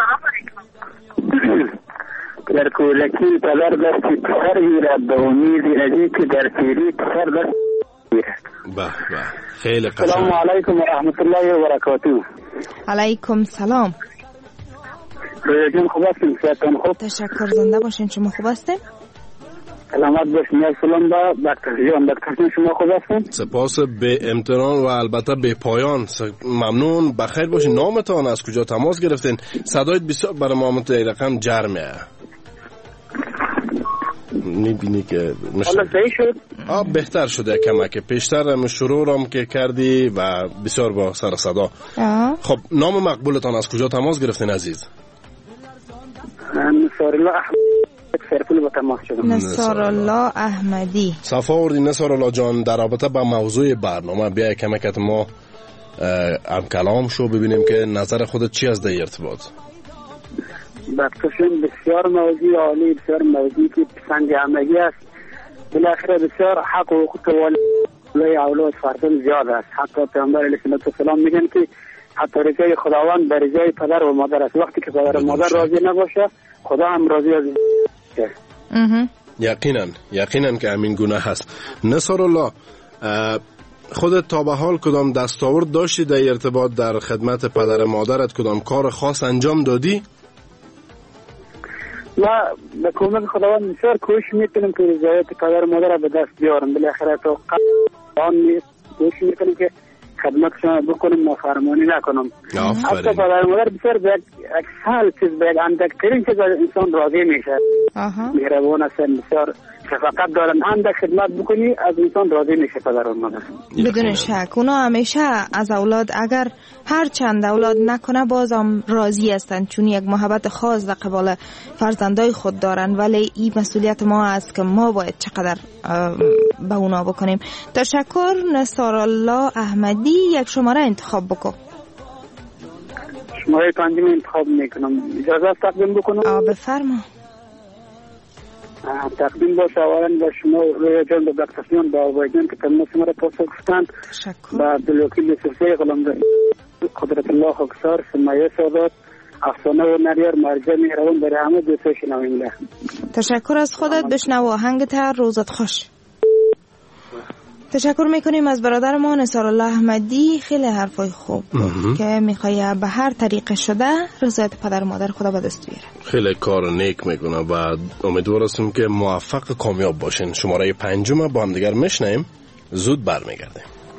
در کولکی پدر دستی پسر گیرد به امیدی رجی که در پیری پسر دست گیرد. به به خیلی قشنگ. سلام علیکم و رحمت الله و برکاته. علیکم سلام. روی جان خوب هستیم؟ صحتان خوب؟ تشکر، زنده باشین. شما خوب هستین؟ سلامت باشین. یا سلام با دکتر جان. دکتر شما خوب هستین؟ سپاس به امتنان و البته به پایان. ممنون. بخیر باشین. نامتان از کجا تماس گرفتین؟ صدایت بسیار برای ما متای رقم جرمه. میبینی که حالا صحیح شد؟ آه بهتر شده کمک. پیشتر شروع رام که کردی و بسیار با سر صدا. آه. خب نام مقبولتان از کجا تماس گرفتین عزیز؟ نصار الله احمدی سرپول با تماس شدم. نصار الله احمدی. صفا آوردی نصار الله جان. در رابطه با موضوع برنامه بیا کمکت ما هم کلام شو ببینیم که نظر خودت چی از در ارتباط. بخششون بسیار موضوع عالی، بسیار موضوعی که پسند همگی است. بالاخره بسیار حق و حقوق والدین اولاد فرزند زیاد است. حتی پیامبر علیه السلام میگن که حتی رضای خداوند بر رضای پدر و مادر است. وقتی که پدر و مادر راضی نباشه خدا هم راضی از یقینا یقینا که همین گونه هست. نصار الله خودت تا به حال کدام دستاورد داشتی در ارتباط در خدمت پدر مادرت؟ کدام کار خاص انجام دادی؟ ما به کمک خداوند بسیار کوشش میکنیم که رضایت پدر مادر به دست بیارم. بالاخره تو قانون کوشش میکنیم که خدمتشون بکنم، نافرمانی نکنم. حتی پدر مادر بسیار به اکثر چیز به اندکترین چیز انسان راضی میشه. مهربان هستن، بسیار شفقت دارن. اندک خدمت بکنی از انسان راضی میشه پدر و مادر. بدون شک اونا همیشه از اولاد اگر هر چند اولاد نکنه بازم راضی هستن، چون یک محبت خاص در قبال فرزندای خود دارن. ولی این مسئولیت ما است که ما باید چقدر به اونا بکنیم. تشکر. نصار الله احمدی. یک شماره انتخاب بکن. شماره پنجم انتخاب میکنم. اجازه است تقدیم بکنم؟ آه بفرما. تقدیم باشه اولا با شما رویا جان به بختیان با آبایدان که تماس مرا پاسخ گفتند و عبدالوکیل سلسله غلامزاده قدرت الله خاکسار سمیه سادات افسانه و نریار مرجع مهربان برای همه دوستای شنونده. تشکر از خودت. بشنو آهنگت. روزت خوش. تشکر میکنیم از برادر ما نصار الله احمدی. خیلی حرفای خوب که میخوای به هر طریق شده رضایت پدر و مادر خدا به دست بیاره. خیلی کار نیک میکنه و امیدوار هستیم که موفق کامیاب باشین. شماره پنجم با هم دیگر میشنیم. زود برمیگردیم.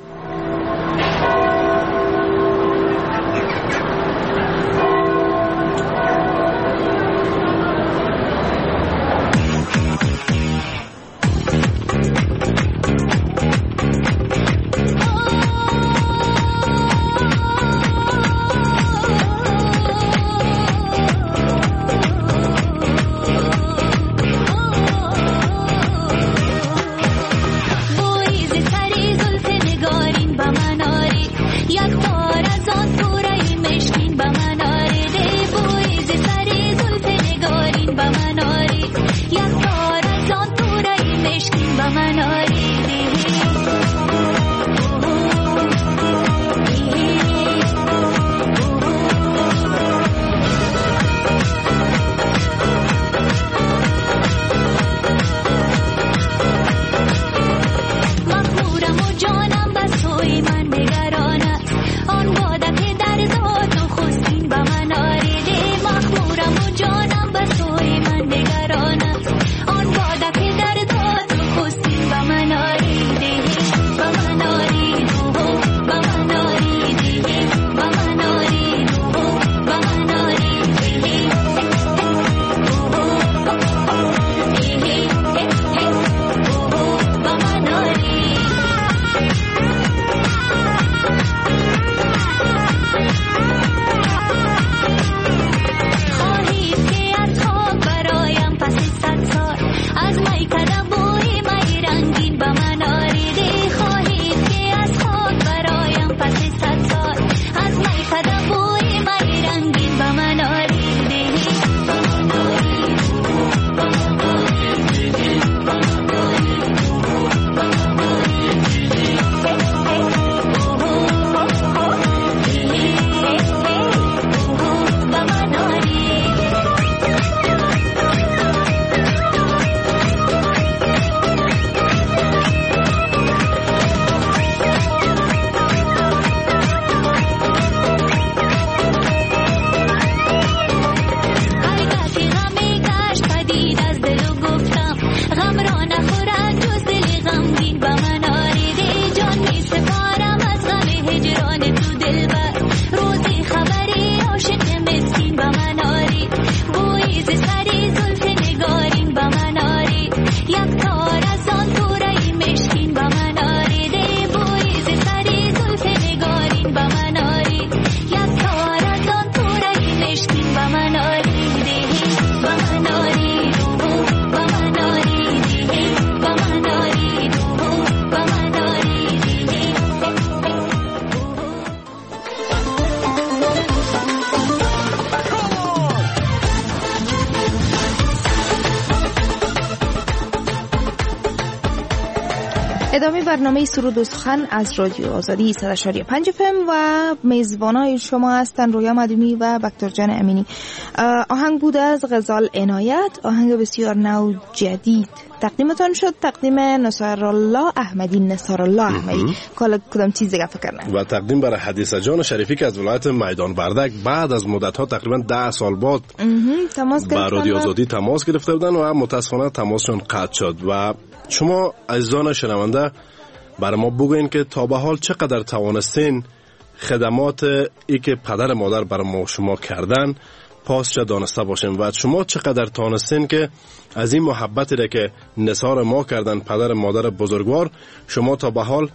ادامه برنامه سرود و سخن از رادیو آزادی صد و شش و پنج اف ام و میزبانای شما هستن رویا مدومی و بکتر جان امینی. آهنگ بود از غزال عنایت، آهنگ بسیار نو جدید تقدیمتان شد، تقدیم نصارالله احمدی نصارالله احمدی کالا کدام چیز دیگه فکر نکنم و تقدیم برای حدیثه جان شریفی که از ولایت میدان وردک بعد از مدت ها تقریبا ده سال بعد تماس با رادیو آزادی تماس گرفته بودن و متاسفانه تماسشون قطع شد. و شما عزیزان شنونده برای ما بگوین که تا به حال چقدر توانستین خدمات ای که پدر مادر برای ما شما کردن پاسش دانسته باشیم و شما چقدر توانستین که از این محبتی را که نثار ما کردن پدر مادر بزرگوار شما تا به حال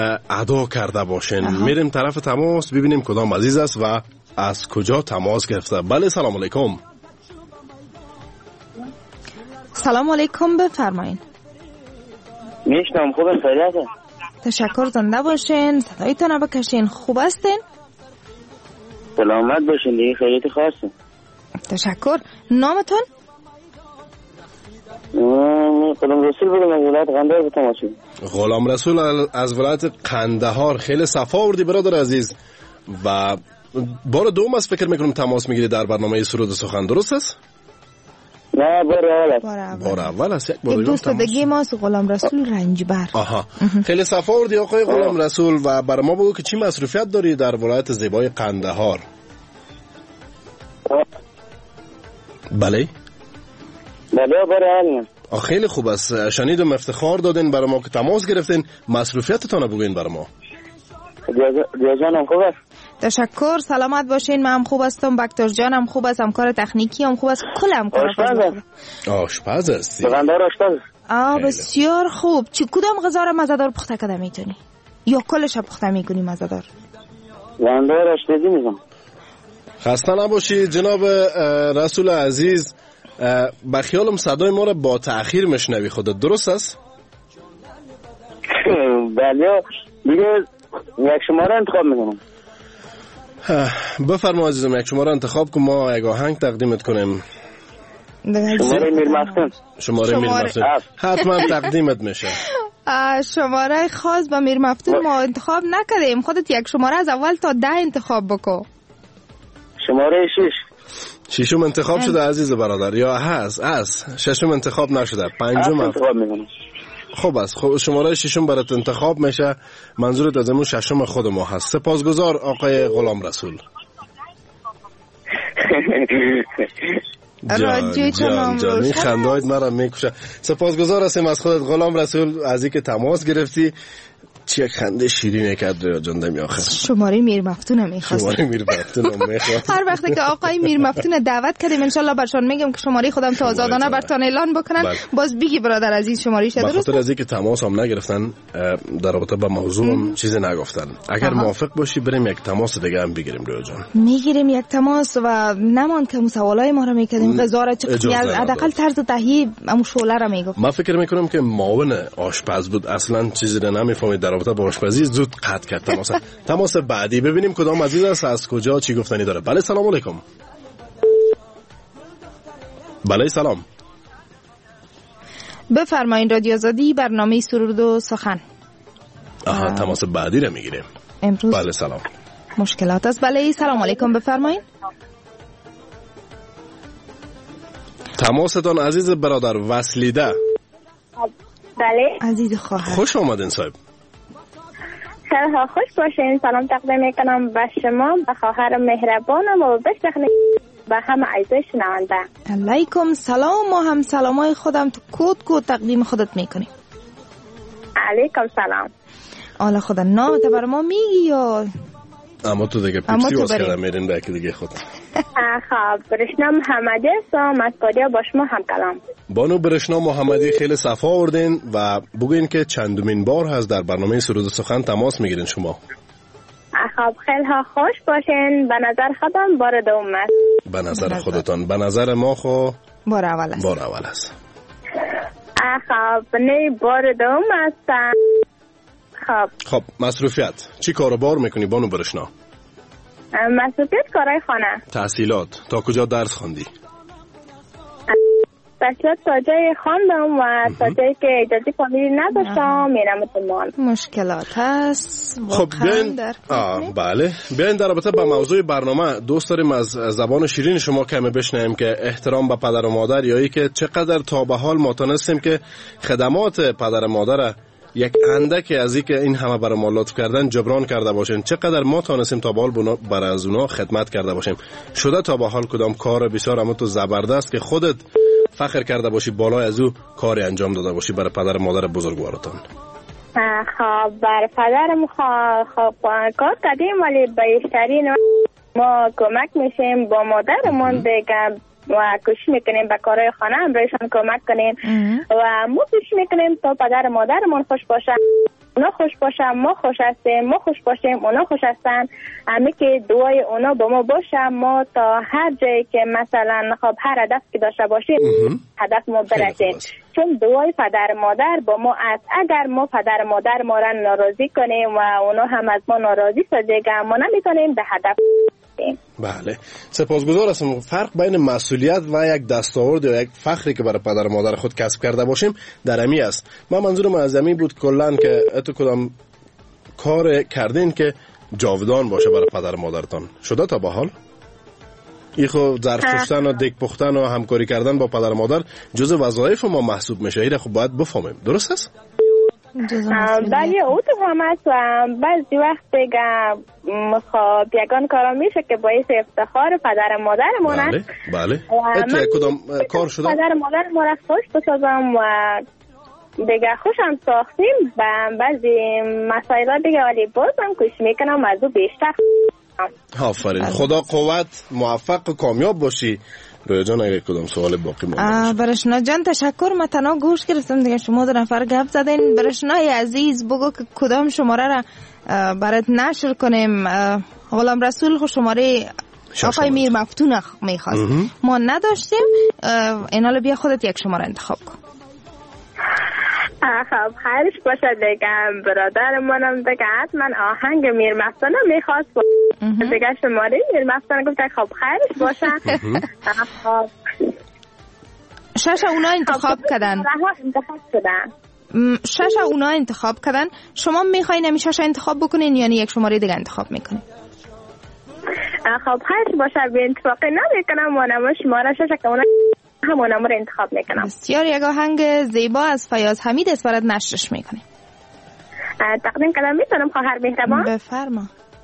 ادا کرده باشین. میریم طرف تماس ببینیم کدام عزیز است و از کجا تماس گرفته. بله سلام علیکم. سلام علیکم بفرمایید. میشنم خوب خیلیته. تشکر زنده باشین، صدایتان بکشین. خوب هستین؟ سلامت باشین دیگه خیلیت خاصه. تشکر. نامتون؟ غلام رسول بودم از ولایت قندهار به تماس شدم. غلام رسول از ولایت قندهار، خیلی صفا آوردی برادر عزیز. و بار دوم از فکر میکنم تماس میگیری در برنامه سرود سخن، درست است؟ نه بار اول است. بار اول, بار اول است. یک بار دیگه دوست بگی ما از غلام رسول رنجبر. آها خیلی صفا آوردی آقای غلام رسول. و برای ما بگو که چی مصروفیت داری در ولایت زیبای قندهار؟ بله بله بار اول. خیلی خوب است. شنیدم افتخار دادین برای ما که تماس گرفتین. مصروفیتتان بگوین برای ما. دیا جانم خوب است. تشکر، سلامت باشین. من هم خوب هستم، بکتر جانم خوب است، همکار تکنیکی هم خوب است، کل همکار آشپز آشپز هستی؟ بغندار آشپز. آه بسیار خوب. چی کدام غذا را مزه‌دار پخته کرده میتونی یا کلش پخته میکنی مزه‌دار؟ بغندار آشپزی میکنم. خسته نباشی جناب رسول عزیز. با خیالم صدای ما را با تأخیر مشنوی خودت، درست است؟ بله دیگه یک شماره انتخاب میکنم. بفرما عزیزم، یک شماره انتخاب کن، ما یک آهنگ تقدیمت کنیم. شماره میر مفتون. شماره میر مفتون حتما تقدیمت میشه. شماره خاص با میر مفتون ما انتخاب نکردیم، خودت یک شماره از اول تا ده انتخاب بکو. شماره شش. ششم انتخاب شده عزیز برادر یا هست؟ هست ششم انتخاب نشده، پنجم انتخاب میکنم. خب است. خب شماره ششم برات انتخاب میشه. منظورت از همون ششم خود ما هست. سپاسگزار آقای غلام رسول. جان جان جان این خندهایت مرا میکشه. سپاسگزار هستیم از خودت غلام رسول از اینکه تماس گرفتی. چه خنده شیرینه کرد جان دمی آخر. شماره میر مفتون میخواست. شماره میر مفتون میخواست. هر وقتی که آقای میر مفتون دعوت کردیم ان شاء الله برشان میگم که شماره خودم تو آزادانه برتون اعلان بکنن. باز بگی برادر عزیز شماره شده درست. به خاطر از اینکه تماس هم نگرفتن در رابطه با موضوع هم چیزی نگفتن. اگر موافق باشی بریم یک تماس دیگه هم بگیریم روی جان. میگیریم یک تماس و نمان که سوالای ما رو میکردیم غذا چه حداقل طرز تهیه امو شوله رو میگفت. من فکر میکنم که معاون آشپز بود، اصلا چیزی رو نمیفهمید در رابطه با آشپزی، زود قطع کرد تماس. تماس بعدی ببینیم کدام عزیز است، از کجا چی گفتنی داره. بله سلام علیکم. بله سلام. بفرمایید رادیو آزادی برنامه سرود و سخن. آها تماس بعدی رو میگیریم امروز. بله سلام. مشکلات است. بله سلام علیکم بفرمایید. تماستان عزیز برادر وصلیده. بله عزیز خواهر خوش آمدین صاحب. سلام خوش باشین. سلام تقدیم میکنم به شما، به خواهر مهربانم و به شخص به همه عزیز شنونده. علیکم سلام. و هم سلامای خودم تو کود کود تقدیم خودت میکنیم. علیکم سلام. حالا خدا نامت بر ما میگی یا اما تو دیگه پیپسی واس کردم میرین به دیگه خود. خب برشنا محمدی هستم از کاریا با شما هم کلام. بانو برشنا محمدی خیلی صفا آوردین و بگوین که چندمین بار هست در برنامه سرود و سخن تماس میگیرین شما. خب خیلی ها خوش باشین. به نظر خودم بار دوم است. به نظر خودتان. به نظر ما خو بار اول است. بار اول است. خب نه بار دوم است. خب خب مصروفیت چی کار و بار میکنی بانو برشنا؟ مصروفیت کارهای خانه. تحصیلات تا کجا درس خوندی؟ تحصیلات تا جای خواندم و تا جایی که اجازه فامیلی نداشتم میرم اتمال. مشکلات هست. خب بیاین آه بله بیاین در رابطه با موضوع برنامه دوست داریم از زبان شیرین شما کمی بشنویم که احترام به پدر و مادر یا ای که چقدر تا به حال ما تونستیم که خدمات پدر و مادر یک اندک از این که این همه برای ما لطف کردن جبران کرده باشیم، چقدر ما تانستیم تا به حال برای از اونا خدمت کرده باشیم. شده تا به حال کدام کار بسیار اما تو زبردست که خودت فخر کرده باشی بالای از او کاری انجام داده باشی برای پدر مادر بزرگوارتان؟ خب برای پدرم خب کار کردیم ولی بیشترین ما کمک میشیم با مادرمون دیگه و کوشش میکنیم به کارهای خانه هم رویشان کمک کنیم و ما کوشش میکنیم تا پدر مادرمون خوش باشن، اونا خوش باشن، ما خوش هستیم، ما خوش باشیم، اونا خوش هستن. همه که دعای اونا با ما باشه، ما تا هر جایی که مثلا خب هر هدف که داشته باشیم هدف ما برسیم، چون دعای پدر مادر با ما است. اگر ما پدر مادر ما را ناراضی کنیم و اونا هم از ما ناراضی شده، ما نمیتونیم به هدف هستیم. بله، سپاسگزار هستم. فرق بین مسئولیت و یک دستاورد یا یک فخری که برای پدر و مادر خود کسب کرده باشیم در امی است. من منظورم از امی بود کلن که اتو کدام کار کردین که جاودان باشه برای پدر و مادرتان شده تا به حال؟ ای خب ظرف پوشتن و دیگ پختن و همکاری کردن با پدر و مادر جزء وظایف ما محسوب میشه. این خب باید بفهمیم. درست است؟ بله او تو هم هست و بعضی وقت دیگه خب یگان کارا میشه که باعث افتخار پدر مادرمون است. بله بله. کدام کار شده؟ پدر مادرمون را خوش بسازم و دیگه خوشم ساختیم و بعضی مسائل دیگه ولی بازم کوشش میکنم از او بیشتر. آفرین. خدا قوت، موفق و کامیاب باشی. رویا جان اگه کدام سوال باقی مونده برشنا جان تشکر. من تنها گوش گرفتم دیگه، شما دو نفر گپ زدین. برشنای عزیز بگو که کدام شماره را برات نشر کنیم. غلام رسول خو شماره آقای میر مفتون میخواست، ما نداشتیم. اینال بیا خودت یک شماره انتخاب کن. خب خیرش باشه دیگه. برادرمونم دیگه حتما آهنگ میر مفتون میخواست دیگه. شماره میر مفتون گفت خب خیرش باشه. خب شش اونا انتخاب کردن. انتخاب شدن. شش اونا انتخاب کردن. شما میخواین همی شش انتخاب بکنین یا یک شماره دیگه انتخاب میکنین؟ خب خیرش باشه. به انتفاقی نمیکنم و نما شماره شش که اونا همون رو انتخاب میکنم. بسیار. یک آهنگ زیبا از فیاض حمید است برات نشرش میکنیم. تقدیم کردم میتونم خواهر مهربان؟ بفرما.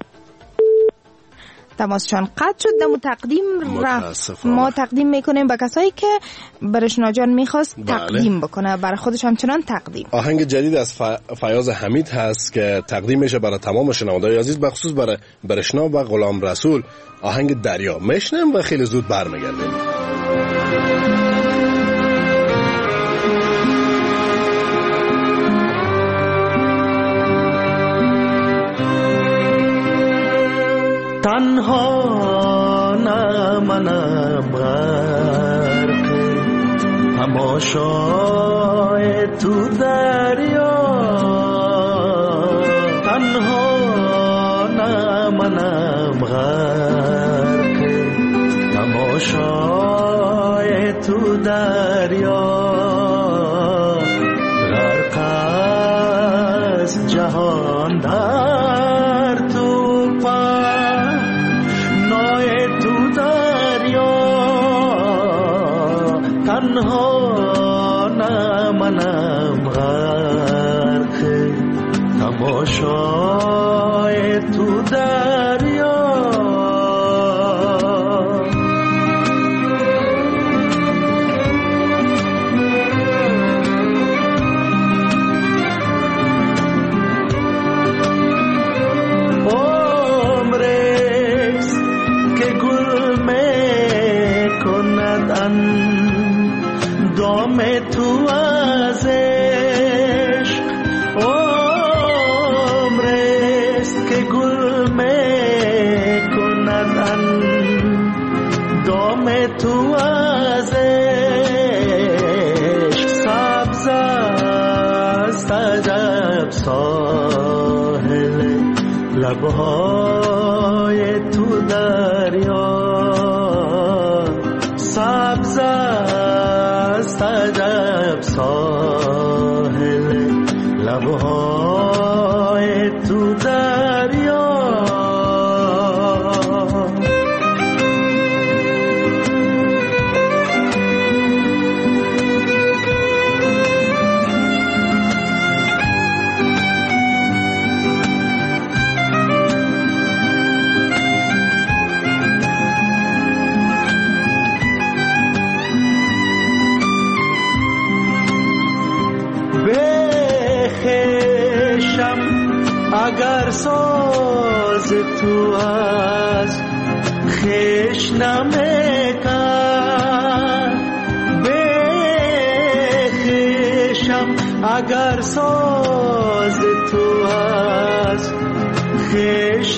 تماسشان قطع شد. دمو تقدیم رفت. ما تقدیم میکنیم به کسایی که برشنا جان میخواست بله. تقدیم بکنه برای خودش همچنان تقدیم. آهنگ جدید از ف... فیاض حمید هست که تقدیم میشه برای تمام شنوندگان عزیز، بخصوص برای برشنا و غلام رسول. آهنگ دریا میشنم و خیلی زود برمیگردیم. تنها نمانم غرق تماشای تو دریا، تنها نمانم غرق تماشای تو دریا، غرق از جهان در تو تنها نمانم غرق تماشای تو دریا. عمرست که گل میکند دام تو از عشق، عمرست که گل میکند دام تو از عشق، سبز است عجب ساحل لبهای تو دریا، سبز عجب ساحل لبهای تو دریا. اگر ساز تو از خیش نمیکن بخیشم، اگر ساز تو از خیش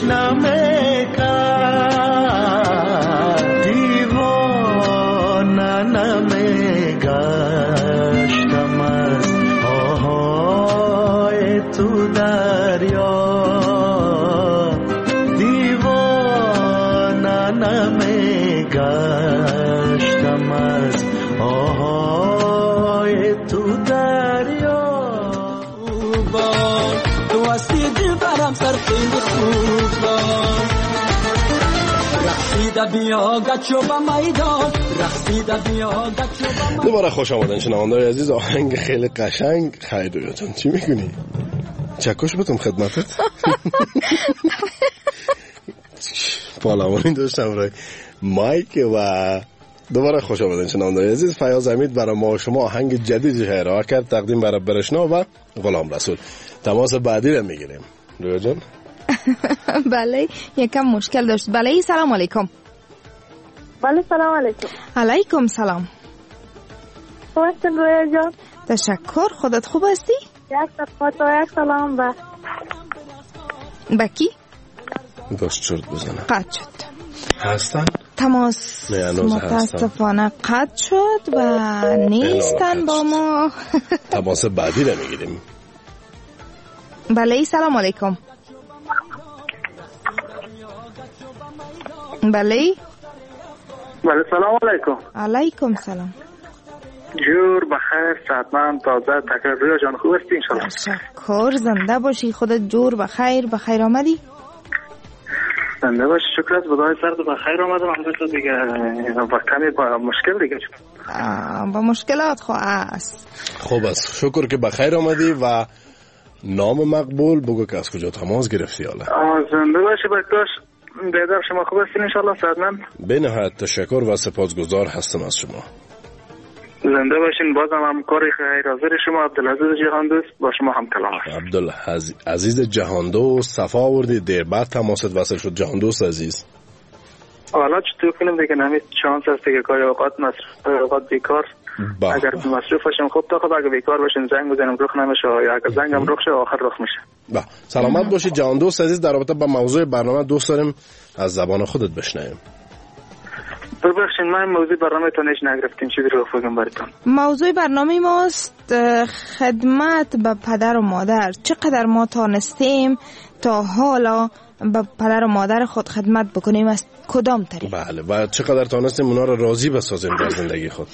نمیکن دیوانه نمیگشتم از آهای تو دریا، دیوانه همسر خیلی خوب رقصیده بیا گچو با میدان رقصیده بیا گچو با دوباره خوش آمدن شنونده‌های عزیز. آهنگ خیلی قشنگ. خیلی جان چی میکنی؟ چکش بتم خدمتت. پالوانی داشتم رای مایک و دوباره خوش آمدن شنونده‌های عزیز. فیاض حمید برای ما شما آهنگ جدیدی ارائه کرد تقدیم برای برشنا و غلام رسول. تماس بعدی رو میگیریم. رویا جان بله یکم مشکل داشت. بله سلام علیکم. بله سلام علیکم. علیکم سلام. خوب هستین رویا جان؟ تشکر. خودت خوب هستی؟ یک صفات و یک سلام به بکی داشت چرت بزنه قطع شد. هستن؟ تماس متاسفانه قطع شد و نیستن با ما. تماس بعدی رو میگیریم. بله سلام علیکم. بله بله سلام علیکم. علیکم سلام. جور بخیر صحتمند تازه تکرار. رویا جان خوب هستی انشالله؟ تشکر. زنده باشی. خودت جور بخیر بخیر آمدی؟ زنده باشی. شکر از بدای سرد بخیر آمدم. همونطور دیگه با کمی با مشکل دیگه با مشکلات خو است. خوب است. شکر که بخیر آمدی و نام مقبول بگو که از کجا تماس گرفتی حالا. زنده باشی بکتاش. بیدار شما خوب هستین انشالله صحتمند؟ به نهایت تشکر و سپاسگزار هستم از شما. زنده باشین. بازم همکار خیر حاضر شما عبدالعزیز جهاندوست با شما هم کلام است. عبدالعزیز جهاندوست صفا آوردی. دیر بعد تماست وصل شد جهاندوست عزیز. حالا چطور کنیم دیگه نمید چانس هست که گاهی اوقات مصروف اوقات بیکار. اگر مصروف باشیم خب تا خب اگر بیکار باشیم زنگ بزنیم رخ نمیشه یا اگر زنگم رخ شه آخر رخ میشه. با سلامت باشی جهاندوست عزیز. در رابطه با موضوع برنامه دوست داریم از زبان خودت بشنویم. ببخشید من موضوع برنامه تون هیچ نگرفتیم. چی رو بگم براتون؟ موضوع برنامه ماست خدمت به پدر و مادر. چقدر ما تانستیم تا حالا به پدر و مادر خود خدمت بکنیم از کدام طریق؟ بله و چقدر تانستیم اونا رو راضی بسازیم در زندگی خود؟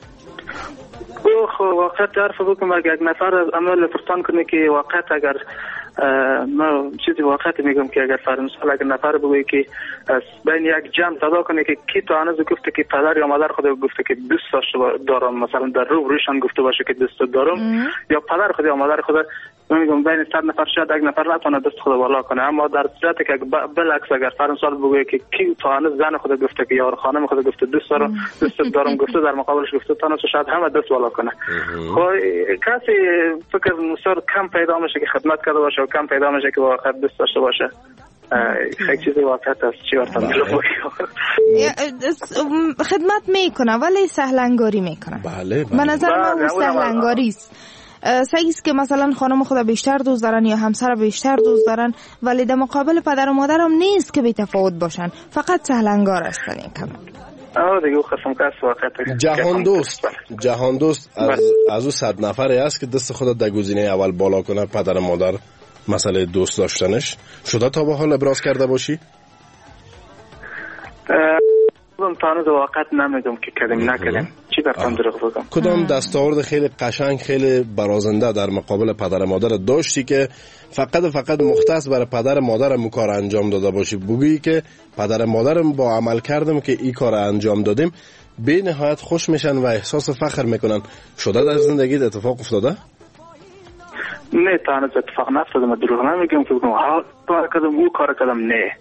خب واقعا تعرف بکنم اگر یک نفر از عمل پرتان کنه که واقعا اگر ما چیزی واقعا میگم که اگر فرض اگر نفر بگه که از بین یک جمع صدا کنه که کی تو هنوز گفته که پدر یا مادر خود گفته که دوست دارم مثلا در رو روشان گفته باشه که دوست دارم یا پدر خود یا مادر خود میگم بین صد نفر شاید یک نفر نتونه دست خود بالا کنه. اما در صورتی که بالعکس اگر فرض مثال بگه که کی تو هنوز زن خود گفته که یار خانم خود گفته دوست دارم دوست دارم گفته در مقابلش گفته تا نتونه شاید همه دست بالا کنه. خب کسی فکر مسار کم پیدا میشه که خدمت کرده باشه و کم پیدا میشه که واقعا دوست داشته باشه. خیلی چیزی واقعا است. چی وقتا خدمت میکنه ولی سهلنگاری میکنه. بله به نظر من سهلنگاری است. سعیست که مثلا خانم خود بیشتر دوست دارن یا همسر بیشتر دوست دارن ولی در مقابل پدر و مادر هم نیست که بی تفاوت باشن. فقط سهلنگار هستن این کم. آه دیگه خصم کس واقعا جهان دوست جهان دوست از از او صد نفری است که دست خود در گزینه اول بالا کنه. پدر و مادر مسئله دوست داشتنش شده تا به حال ابراز کرده باشی؟ من تانوز واقعا نمیدونم که کردیم نکردیم. چی براتون دروغ بگم؟ کدام دستاورد خیلی قشنگ خیلی برازنده در مقابل پدر مادر داشتی که فقط فقط مختص برای پدر مادر مو کار انجام داده باشی بگی که پدر مادرم با عمل کردم که این کار انجام دادیم به نهایت خوش میشن و احساس فخر میکنن؟ شده در زندگیت اتفاق افتاده؟ نه تانوز اتفاق نفتاده. من دروغ نمیگم که بگم ها کار کردم او کار کردم. نه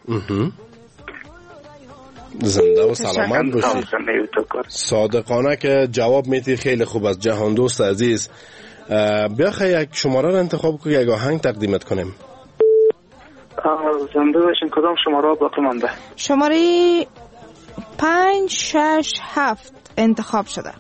زنده و سلامت باشی. صادقانه که جواب میتی خیلی خوب از جهان دوست عزیز. بیا خیلی یک شماره رو انتخاب کنی یک آهنگ تقدیمت کنیم. زنده باشین. کدام شماره باقی مانده؟ شماره پنج شش هفت انتخاب شده.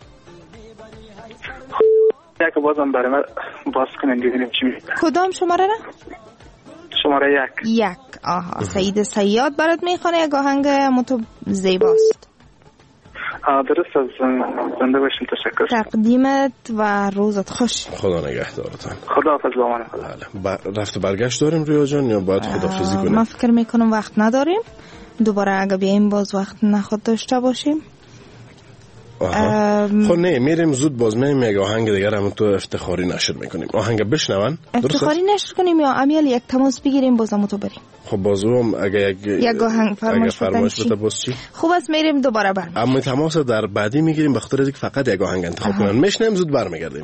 یک بازم برای من باز کنیم ببینیم چی میده. کدام شماره را؟ شماره یک. یک. آها. سعید صیاد برات میخونه یک آهنگ متو زیباست. درست. از زنده باشین. تشکر. تقدیمت و روزت خوش. خدا نگهدارتان. خداحافظ با من. خدا. رفت برگشت داریم رویا جان یا باید خداحافظی کنیم؟ من فکر میکنم وقت نداریم. دوباره اگه بیاییم باز وقت نخود داشته باشیم. خب نه میریم زود باز میریم یک آهنگ دیگر هم تو افتخاری نشر میکنیم. آهنگ بشنون افتخاری نشر کنیم یا امیال یک تماس بگیریم بازم تو بریم؟ خب بازو هم اگه یک یک آهنگ فرمایش بده باز چی؟ خب از میریم دوباره برم. اما تماس در بعدی میگیریم به خاطر اینکه فقط یک آهنگ انتخاب کنن. میشنیم زود برمیگردیم.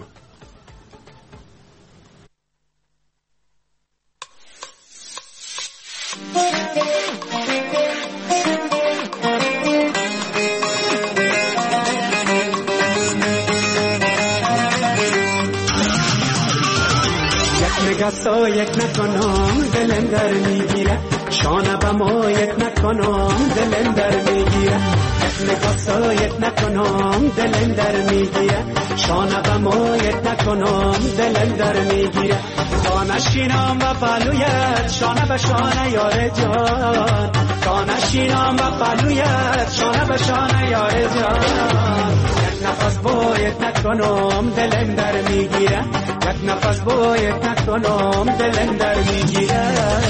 نگاه یک نکنم دلم در میگیره شانه با ما یک نکنم دلم در میگیره یک نگاه یک نکنم دلم در میگیره شانه با ما یک نکنم دلم در میگیره خانه شینم و پلویت شانه به شانه یار جان خانه شینم و پلویت شانه به شانه یار جان یک نفس باید نکنم دلم در میگیره یک نفس باید نکنم دلم در میگیره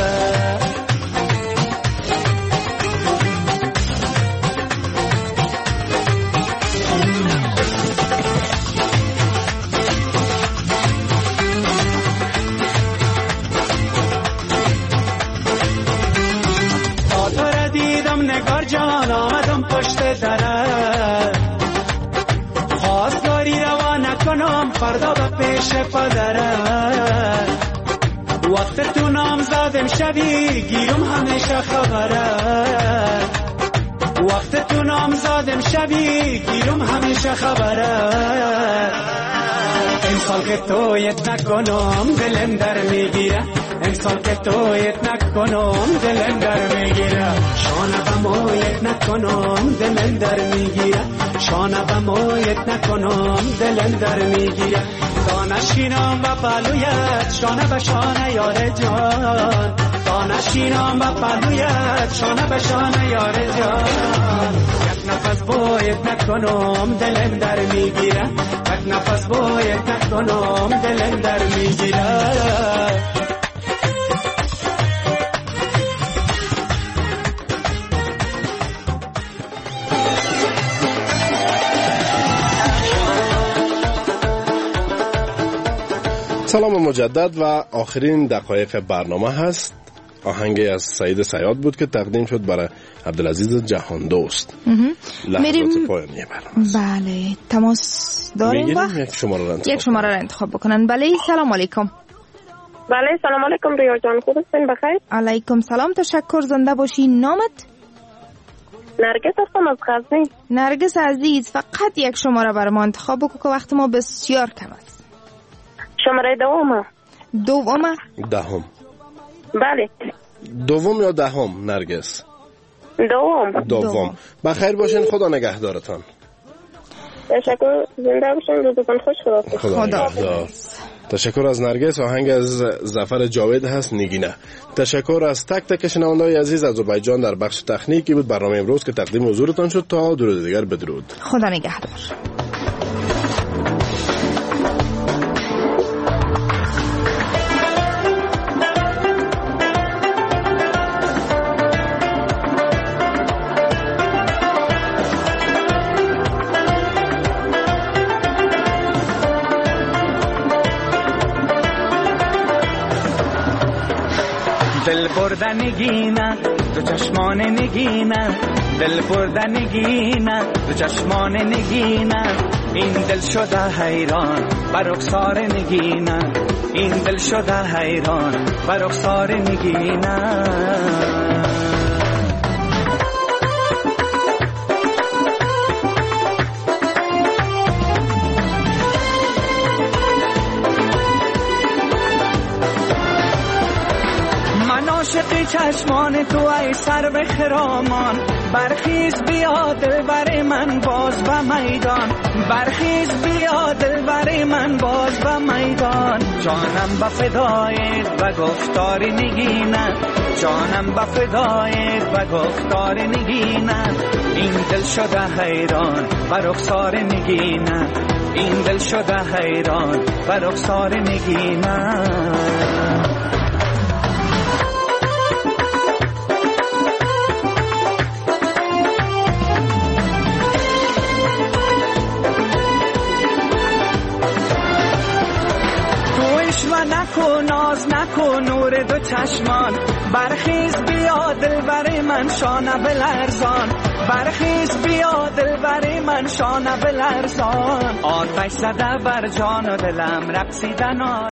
تا تو را دیدم نگار جان آمدم پشت درت خواستگاری روا نکنم فردا به پیش پدرت وقت تو نام زدم شبی گیرم همیشه خبرت وقت تو نام زدم شبی گیرم همیشه خبرت امسال که تویت نکنم دلم در میگیره امسال که تویت نکنم دلم در میگیره شانه به مویت نکنم دلم در میگیره شانه به مویت نکنم دلم در میگیره دانشینم و پلویت شانه به شانه یار جان دانشینم و پلویت شانه به شانه یار جان یک نفس باید نکنم دلم در میگیره یک نفس باید نکنم دلم در میگیره سلام مجدد و آخرین دقایق برنامه هست. آهنگی از سعید صیاد بود که تقدیم شد برای عبدالعزیز جهان دوست. لحظات پایانی برنامه. بله تماس داریم وقت یک شماره را انتخاب, یک شماره را انتخاب بکنن. بله سلام علیکم. بله سلام علیکم ریا جان خوب هستین بخیر؟ علیکم سلام تشکر زنده باشی. نامت؟ نرگس هستم از غزنی. نرگس عزیز فقط یک شماره برای ما انتخاب بکن که وقت ما بسیار کم است. شماره دوم. دوم؟ دهم. بله. دوم یا دهم نرگس؟ دوم. دوم. بخیر باشین خدا نگهدارتان. تشکر زنده باشین روزتون خوش خدا. خدا نگهدار. تشکر از نرگس. آهنگ از ظفر جاوید هست نگینه. تشکر از تک تک شنونده‌های عزیز از آذربایجان در بخش تکنیکی بود برنامه امروز که تقدیم حضورتان شد. تا درود دیگر بدرود. خدا نگهدار. دل بردن نگینه دو چشمان نگینه دل بردن نگینه دو چشمان نگینه این دل شده حیران بر رخسار نگینه این دل شده حیران بر رخسار نگینه عاشق چشمان تو ای سر به خرامان برخیز بیا دلبر من باز به میدان برخیز بیا دلبر من باز به میدان جانم به فدایت و گفتار نگینه جانم به فدایت و گفتار نگینه این دل شده حیران و رخسار نگینه این دل شده حیران و رخسار نگینه رشوه نکن ناز نکن نور دو چشمان برخیز بیا دلبر من شانه بلرزان برخیز بیا دلبر من شانه بلرزان آتش زده بر جان و دلم رقصیدن